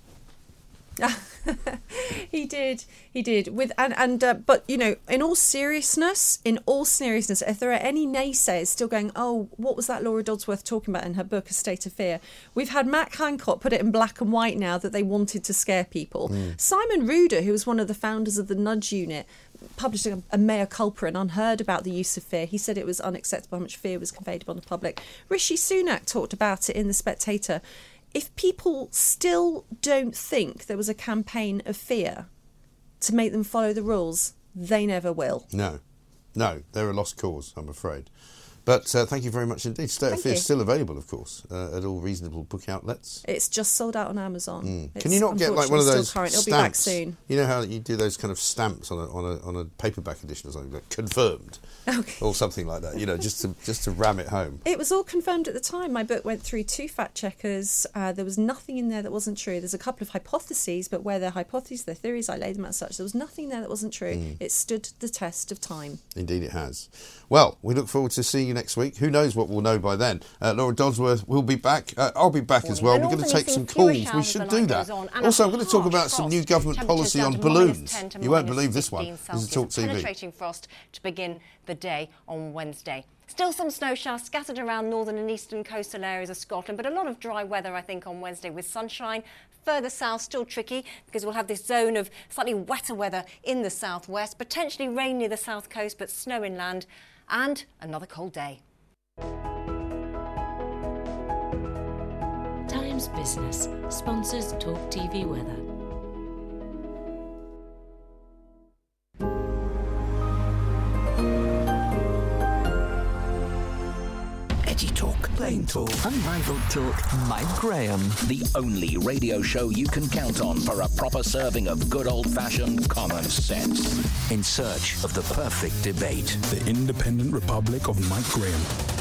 he did he did with and and uh, but you know, in all seriousness in all seriousness if there are any naysayers still going, oh, what was that Laura Dodsworth talking about in her book A State of Fear, we've had Matt Hancock put it in black and white now that they wanted to scare people. mm. Simon Ruder, who was one of the founders of the Nudge Unit, published a, a mea culpa and unheard about the use of fear. He said it was unacceptable how much fear was conveyed upon the public. Rishi Sunak talked about it in The Spectator. If people still don't think there was a campaign of fear to make them follow the rules, they never will. No, no, they're a lost cause, I'm afraid. But uh, thank you very much indeed. State Thank of Fear you. is still available, of course, uh, at all reasonable book outlets. It's just sold out on Amazon. Mm. Can you not get like one of those current. stamps? It'll be back soon. You know how you do those kind of stamps on a on a on a paperback edition or something, like confirmed, okay. or something like that. You know, just to just to ram it home. It was all confirmed at the time. My book went through two fact checkers. Uh, there was nothing in there that wasn't true. There's a couple of hypotheses, but where they're hypotheses, they're theories, I laid them out as such. There was nothing there that wasn't true. Mm. It stood the test of time. Indeed, it has. Well, we look forward to seeing you next week. Who knows what we'll know by then? Uh, Laura Dodsworth will be back. Uh, I'll be back as well. We're going to take some calls. We should do that. Also, I'm going to talk about some new government policy on balloons. You won't believe this one. This is Talk T V. Penetrating frost to begin the day on Wednesday. Still some snow showers scattered around northern and eastern coastal areas of Scotland, but a lot of dry weather, I think, on Wednesday with sunshine. further south, still tricky because we'll have this zone of slightly wetter weather in the southwest, potentially rain near the south coast, but snow inland, and another cold day. Times Business sponsors Talk T V weather. Edgy talk, plain talk, unrivaled talk. Mike Graham. The only radio show you can count on for a proper serving of good old-fashioned common sense. In search of the perfect debate. The Independent Republic of Mike Graham.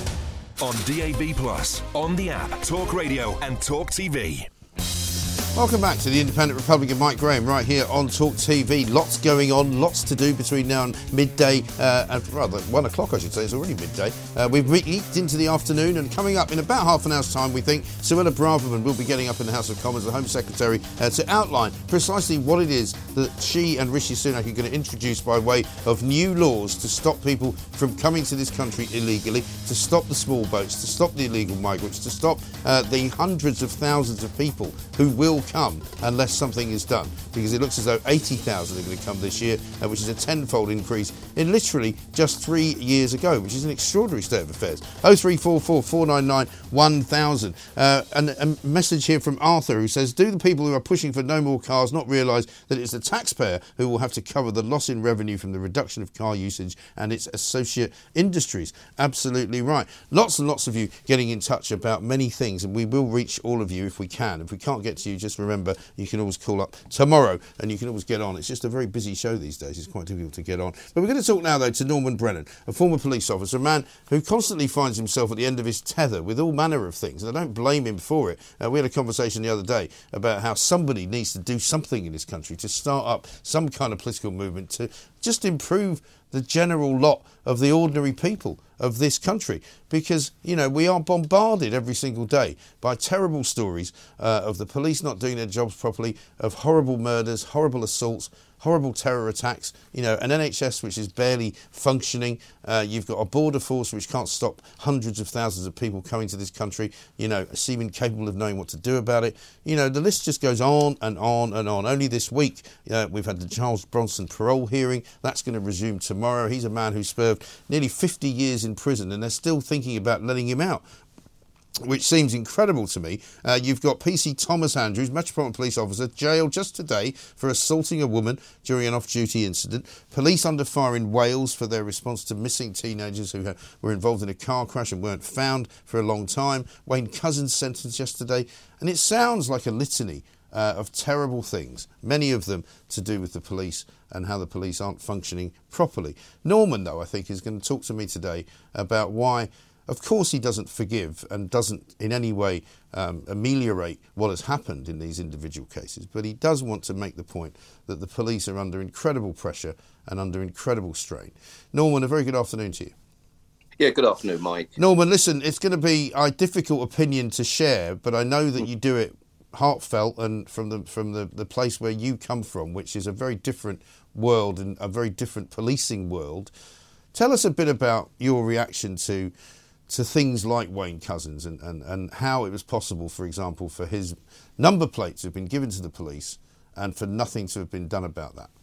On D A B Plus, on the app, Talk Radio and Talk T V. Welcome back to the Independent Republic of Mike Graham right here on Talk T V. Lots going on, lots to do between now and midday, uh, and rather one o'clock I should say, it's already midday. Uh, we've leaked into the afternoon, and coming up in about half an hour's time we think Suella Braverman will be getting up in the House of Commons, the Home Secretary, uh, to outline precisely what it is that she and Rishi Sunak are going to introduce by way of new laws to stop people from coming to this country illegally, to stop the small boats, to stop the illegal migrants, to stop uh, the hundreds of thousands of people who will come unless something is done, because it looks as though eighty thousand are going to come this year, uh, which is a tenfold increase in literally just three years ago, which is an extraordinary state of affairs. oh three four four, four nine nine, one thousand. Uh, and a message here from Arthur who says, do the people who are pushing for no more cars not realise that it's the taxpayer who will have to cover the loss in revenue from the reduction of car usage and its associate industries? Absolutely right. Lots and lots of you getting in touch about many things, and we will reach all of you if we can. If we can't get to you, just remember you can always call up tomorrow and you can always get on. It's just a very busy show these days. It's quite difficult to get on. But we're going to talk now, though, to Norman Brennan, a former police officer, a man who constantly finds himself at the end of his tether with all manner of things, and I don't blame him for it. Uh, we had a conversation the other day about how somebody needs to do something in this country to start up some kind of political movement to just improve the general lot of the ordinary people of this country, because, you know, we are bombarded every single day by terrible stories uh, of the police not doing their jobs properly, of horrible murders, horrible assaults, horrible terror attacks, you know, an N H S which is barely functioning. Uh, you've got a border force which can't stop hundreds of thousands of people coming to this country, you know, seeming capable of knowing what to do about it. You know, the list just goes on and on and on. Only this week, uh, we've had the Charles Bronson parole hearing. That's going to resume tomorrow. He's a man who served nearly fifty years in prison, and they're still thinking about letting him out, which seems incredible to me. Uh, you've got P C Thomas Andrews, Metropolitan Police Officer, jailed just today for assaulting a woman during an off-duty incident. Police under fire in Wales for their response to missing teenagers who ha- were involved in a car crash and weren't found for a long time. Wayne Couzens sentenced yesterday. And it sounds like a litany uh, of terrible things, many of them to do with the police and how the police aren't functioning properly. Norman, though, I think, is going to talk to me today about why, of course, he doesn't forgive and doesn't in any way um, ameliorate what has happened in these individual cases, but he does want to make the point that the police are under incredible pressure and under incredible strain. Norman, a very good afternoon to you. Yeah, good afternoon, Mike. Norman, listen, it's going to be a difficult opinion to share, but I know that you do it heartfelt and from the from the, the place where you come from, which is a very different world and a very different policing world. Tell us a bit about your reaction to to things like Wayne Couzens and, and, and how it was possible, for example, for his number plates to have been given to the police and for nothing to have been done about that.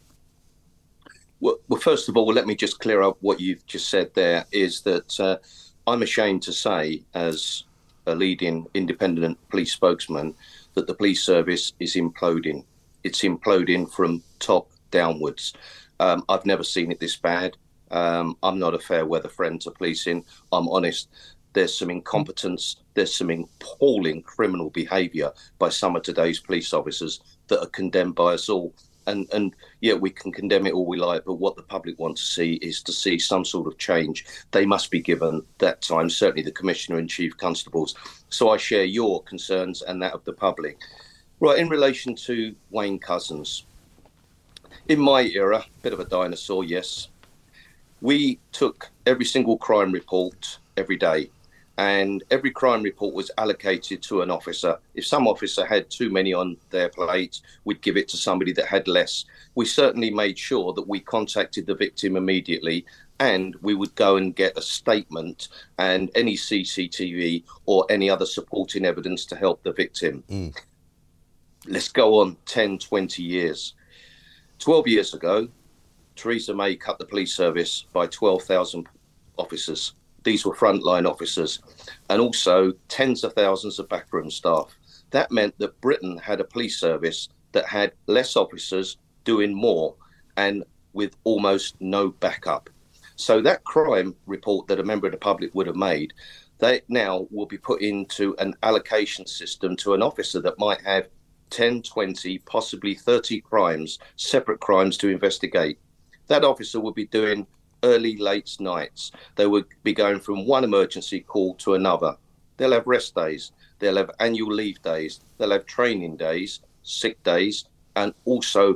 Well, well first of all, let me just clear up what you've just said there, is that uh, I'm ashamed to say, as a leading independent police spokesman, that the police service is imploding. It's imploding from top downwards. Um, I've never seen it this bad. Um, I'm not a fair weather friend to policing. I'm honest. There's some incompetence. There's some appalling criminal behaviour by some of today's police officers that are condemned by us all. And, and yeah, we can condemn it all we like, but what the public want to see is to see some sort of change. They must be given that time, certainly the Commissioner and Chief Constables. So I share your concerns and that of the public. Right, in relation to Wayne Couzens, in my era, bit of a dinosaur, yes, we took every single crime report every day, and every crime report was allocated to an officer. If some officer had too many on their plate, we'd give it to somebody that had less. We certainly made sure that we contacted the victim immediately, and we would go and get a statement and any C C T V or any other supporting evidence to help the victim. Mm. let's go on ten, twenty years. twelve years ago, Theresa May cut the police service by twelve thousand officers. These were frontline officers, and also tens of thousands of backroom staff. That meant that Britain had a police service that had less officers doing more and with almost no backup. So that crime report that a member of the public would have made, they now will be put into an allocation system to an officer that might have ten, twenty, possibly thirty crimes, separate crimes to investigate. That officer will be doing early, late nights. They would be going from one emergency call to another. They'll have rest days. They'll have annual leave days. They'll have training days, sick days, and also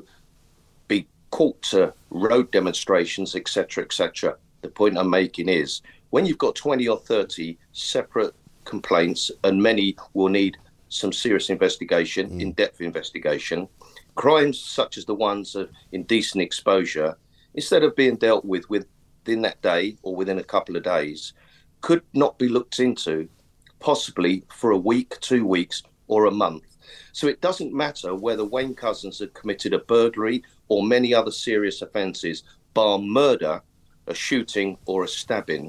be called to road demonstrations, et cetera, et cetera. The point I'm making is when you've got twenty or thirty separate complaints, and many will need some serious investigation, mm. in-depth investigation, crimes such as the ones of indecent exposure, instead of being dealt with within that day or within a couple of days, could not be looked into possibly for a week, two weeks or a month. So it doesn't matter whether Wayne Couzens had committed a burglary or many other serious offences, bar murder, a shooting or a stabbing,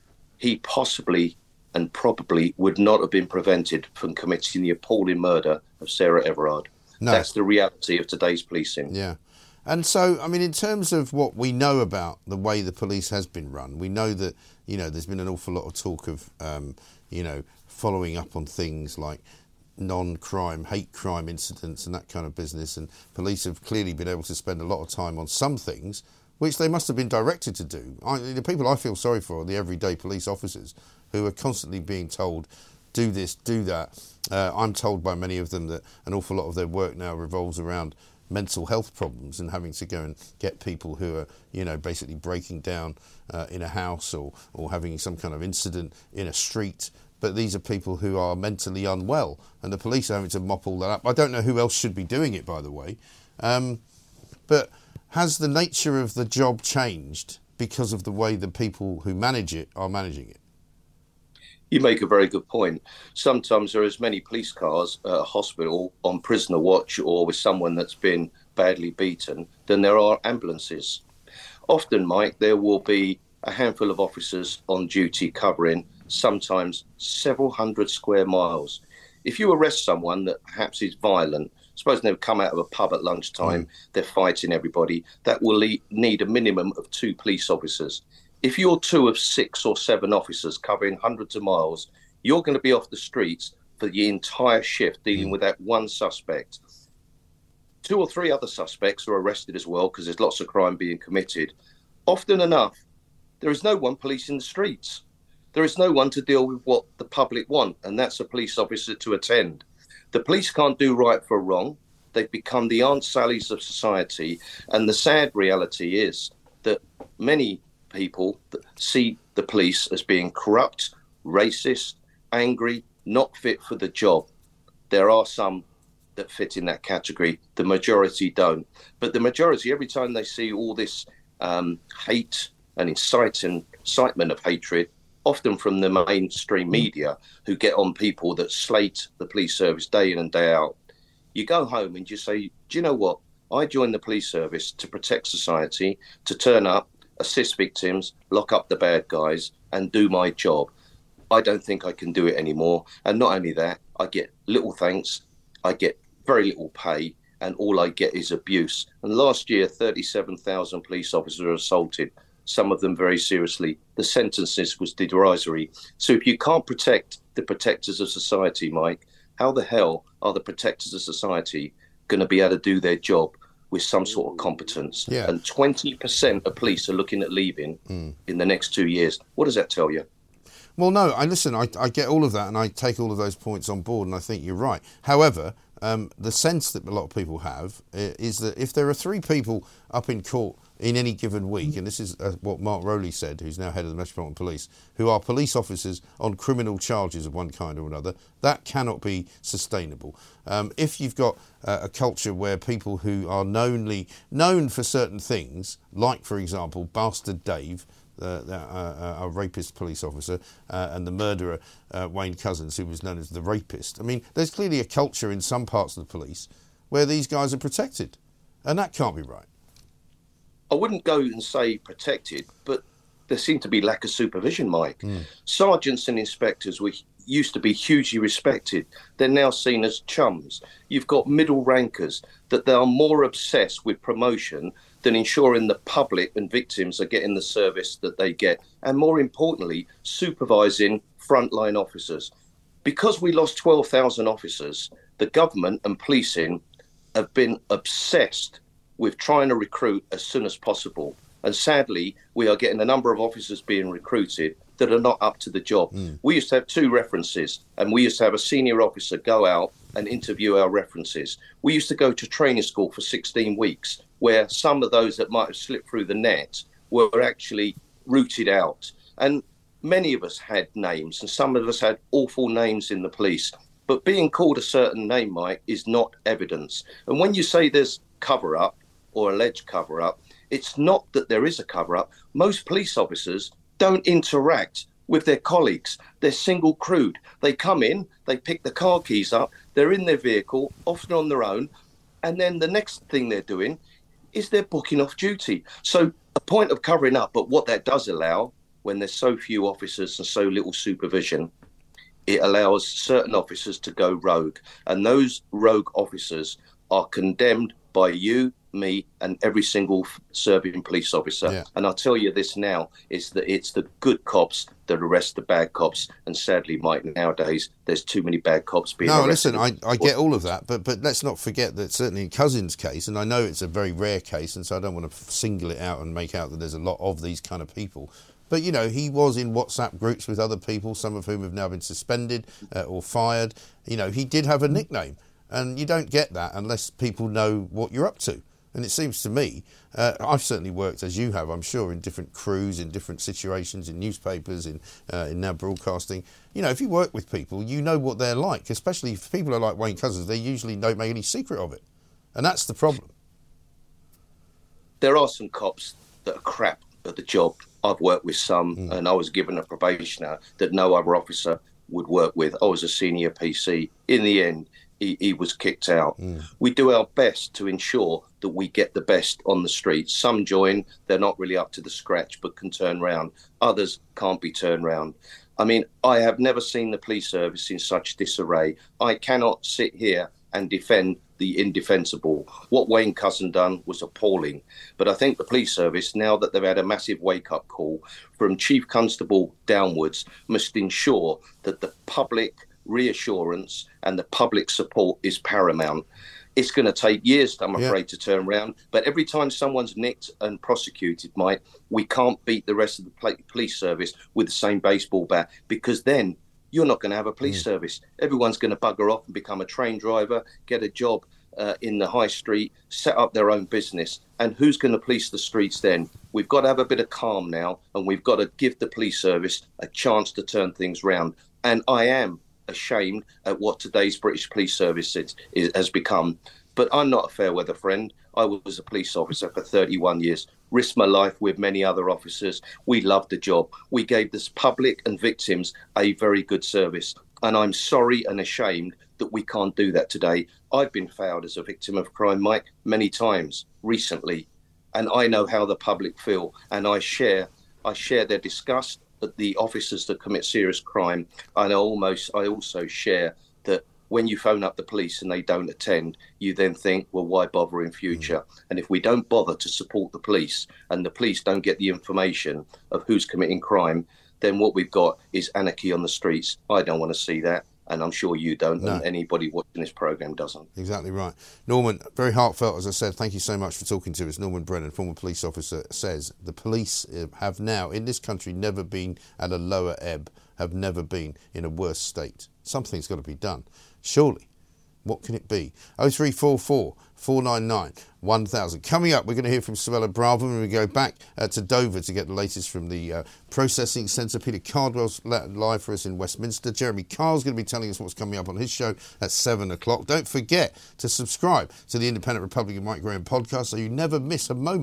he possibly and probably would not have been prevented from committing the appalling murder of Sarah Everard. No. That's the reality of today's policing. Yeah. And so, I mean, in terms of what we know about the way the police has been run, we know that, you know, there's been an awful lot of talk of, um, you know, following up on things like non-crime, hate crime incidents and that kind of business. And police have clearly been able to spend a lot of time on some things which they must have been directed to do. I, the people I feel sorry for are the everyday police officers who are constantly being told, do this, do that. Uh, I'm told by many of them that an awful lot of their work now revolves around mental health problems and having to go and get people who are, you know, basically breaking down uh, in a house or, or having some kind of incident in a street. But these are people who are mentally unwell, and the police are having to mop all that up. I don't know who else should be doing it, by the way. Um, but has the nature of the job changed because of the way the people who manage it are managing it? You make a very good point. Sometimes there are as many police cars at a hospital on prisoner watch or with someone that's been badly beaten than there are ambulances. Often, Mike, there will be a handful of officers on duty covering sometimes several hundred square miles. If you arrest someone that perhaps is violent, suppose they've come out of a pub at lunchtime, mm. they're fighting everybody, that will le- need a minimum of two police officers. If you're two of six or seven officers covering hundreds of miles, you're going to be off the streets for the entire shift dealing mm. with that one suspect. Two or three other suspects are arrested as well because there's lots of crime being committed. Often enough, there is no one policing the streets. There is no one to deal with what the public want, and that's a police officer to attend. The police can't do right for wrong. They've become the Aunt Sallies of society, and the sad reality is that many people see the police as being corrupt, racist, angry, not fit for the job. There are some that fit in that category. The majority don't. But the majority, every time they see all this um, hate and inciting, incitement of hatred, often from the mainstream media, who get on people that slate the police service day in and day out, you go home and you say, do you know what? I joined the police service to protect society, to turn up, assist victims, lock up the bad guys, and do my job. I don't think I can do it anymore. And not only that, I get little thanks, I get very little pay, and all I get is abuse. And last year, thirty-seven thousand police officers were assaulted, some of them very seriously. The sentences was derisory. So if you can't protect the protectors of society, Mike, how the hell are the protectors of society going to be able to do their job with some sort of competence? Yeah. And twenty percent of police are looking at leaving mm. in the next two years. What does that tell you? Well, no, I listen, I, I get all of that and I take all of those points on board and I think you're right. However, um, the sense that a lot of people have is that if there are three people up in court in any given week, and this is uh, what Mark Rowley said, who's now head of the Metropolitan Police, who are police officers on criminal charges of one kind or another, that cannot be sustainable. Um, if you've got uh, a culture where people who are knownly known for certain things, like, for example, Bastard Dave, uh, uh, our rapist police officer, uh, and the murderer, uh, Wayne Couzens, who was known as the rapist. I mean, there's clearly a culture in some parts of the police where these guys are protected, and that can't be right. I wouldn't go and say protected, but there seemed to be lack of supervision, Mike. Mm. Sergeants and inspectors were used to be hugely respected. They're now seen as chums. You've got middle rankers that they are more obsessed with promotion than ensuring the public and victims are getting the service that they get. And more importantly, supervising frontline officers. Because we lost twelve thousand officers, the government and policing have been obsessed with trying to recruit as soon as possible. And sadly, we are getting a number of officers being recruited that are not up to the job. Mm. We used to have two references, and we used to have a senior officer go out and interview our references. We used to go to training school for sixteen weeks, where some of those that might have slipped through the net were actually rooted out. And many of us had names, and some of us had awful names in the police. But being called a certain name, Mike, is not evidence. And when you say there's cover-up or alleged cover-up, it's not that there is a cover-up. Most police officers don't interact with their colleagues. They're single crewed. They come in, they pick the car keys up, they're in their vehicle, often on their own, and then the next thing they're doing is they're booking off duty. So a point of covering up, but what that does allow, when there's so few officers and so little supervision, it allows certain officers to go rogue. And those rogue officers are condemned by you, me, and every single serving police officer. Yeah. And I'll tell you this now, is that it's the good cops that arrest the bad cops. And sadly, Mike, nowadays, there's too many bad cops being no, arrested. No, listen, I, I get all of that, but but let's not forget that certainly in Couzens' case, and I know it's a very rare case, and so I don't want to single it out and make out that there's a lot of these kind of people. But, you know, he was in WhatsApp groups with other people, some of whom have now been suspended uh, or fired. You know, he did have a nickname. And you don't get that unless people know what you're up to. And it seems to me, uh, I've certainly worked, as you have, I'm sure, in different crews, in different situations, in newspapers, in, uh, in now broadcasting. You know, if you work with people, you know what they're like, especially if people are like Wayne Couzens, they usually don't make any secret of it. And that's the problem. There are some cops that are crap at the job. I've worked with some, mm. and I was given a probationer that no other officer would work with. I was a senior P C. In the end, He, he was kicked out. Mm. We do our best to ensure that we get the best on the streets. Some join, they're not really up to the scratch, but can turn round. Others can't be turned round. I mean, I have never seen the police service in such disarray. I cannot sit here and defend the indefensible. What Wayne Couzens done was appalling. But I think the police service, now that they've had a massive wake-up call from Chief Constable downwards, must ensure that the public reassurance and the public support is paramount. It's going to take years, I'm afraid, yeah. to turn around. But every time someone's nicked and prosecuted, Mike, we can't beat the rest of the police service with the same baseball bat, because then you're not going to have a police mm. service. Everyone's going to bugger off and become a train driver, get a job uh, in the high street, set up their own business. And who's going to police the streets then? We've got to have a bit of calm now, and we've got to give the police service a chance to turn things round. And I am ashamed at what today's British police service is, is, has become. But I'm not a fair weather friend. I was a police officer for thirty-one years, risked my life with many other officers. We loved the job. We gave this public and victims a very good service. And I'm sorry and ashamed that we can't do that today. I've been fouled as a victim of crime, Mike, many times recently. And I know how the public feel. And I share, I share their disgust at the officers that commit serious crime. And I almost, I also share that when you phone up the police and they don't attend, you then think, well, why bother in future? Mm. And if we don't bother to support the police and the police don't get the information of who's committing crime, then what we've got is anarchy on the streets. I don't want to see that. And I'm sure you don't, no. and anybody watching this programme doesn't. Exactly right. Norman, very heartfelt, as I said. Thank you so much for talking to us. Norman Brennan, former police officer, says the police have now, in this country, never been at a lower ebb, have never been in a worse state. Something's got to be done. Surely. What can it be? oh three four four, four nine nine, one thousand. Coming up, we're going to hear from Suella Braverman when we go back uh, to Dover to get the latest from the uh, processing centre. Peter Cardwell's live for us in Westminster. Jeremy Carl's going to be telling us what's coming up on his show at seven o'clock. Don't forget to subscribe to the Independent Republic of Mike Graham podcast so you never miss a moment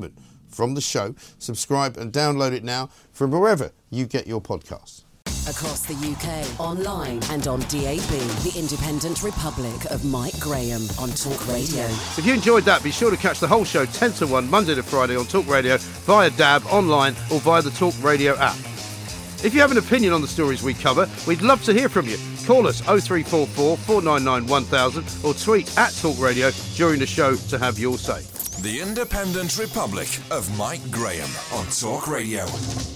from the show. Subscribe and download it now from wherever you get your podcasts. Across the U K, online and on D A B, the Independent Republic of Mike Graham on Talk Radio. So if you enjoyed that, be sure to catch the whole show ten to one, Monday to Friday on Talk Radio, via D A B, online or via the Talk Radio app. If you have an opinion on the stories we cover, we'd love to hear from you. Call us oh three four four, four nine nine, one thousand or tweet at Talk Radio during the show to have your say. The Independent Republic of Mike Graham on Talk Radio.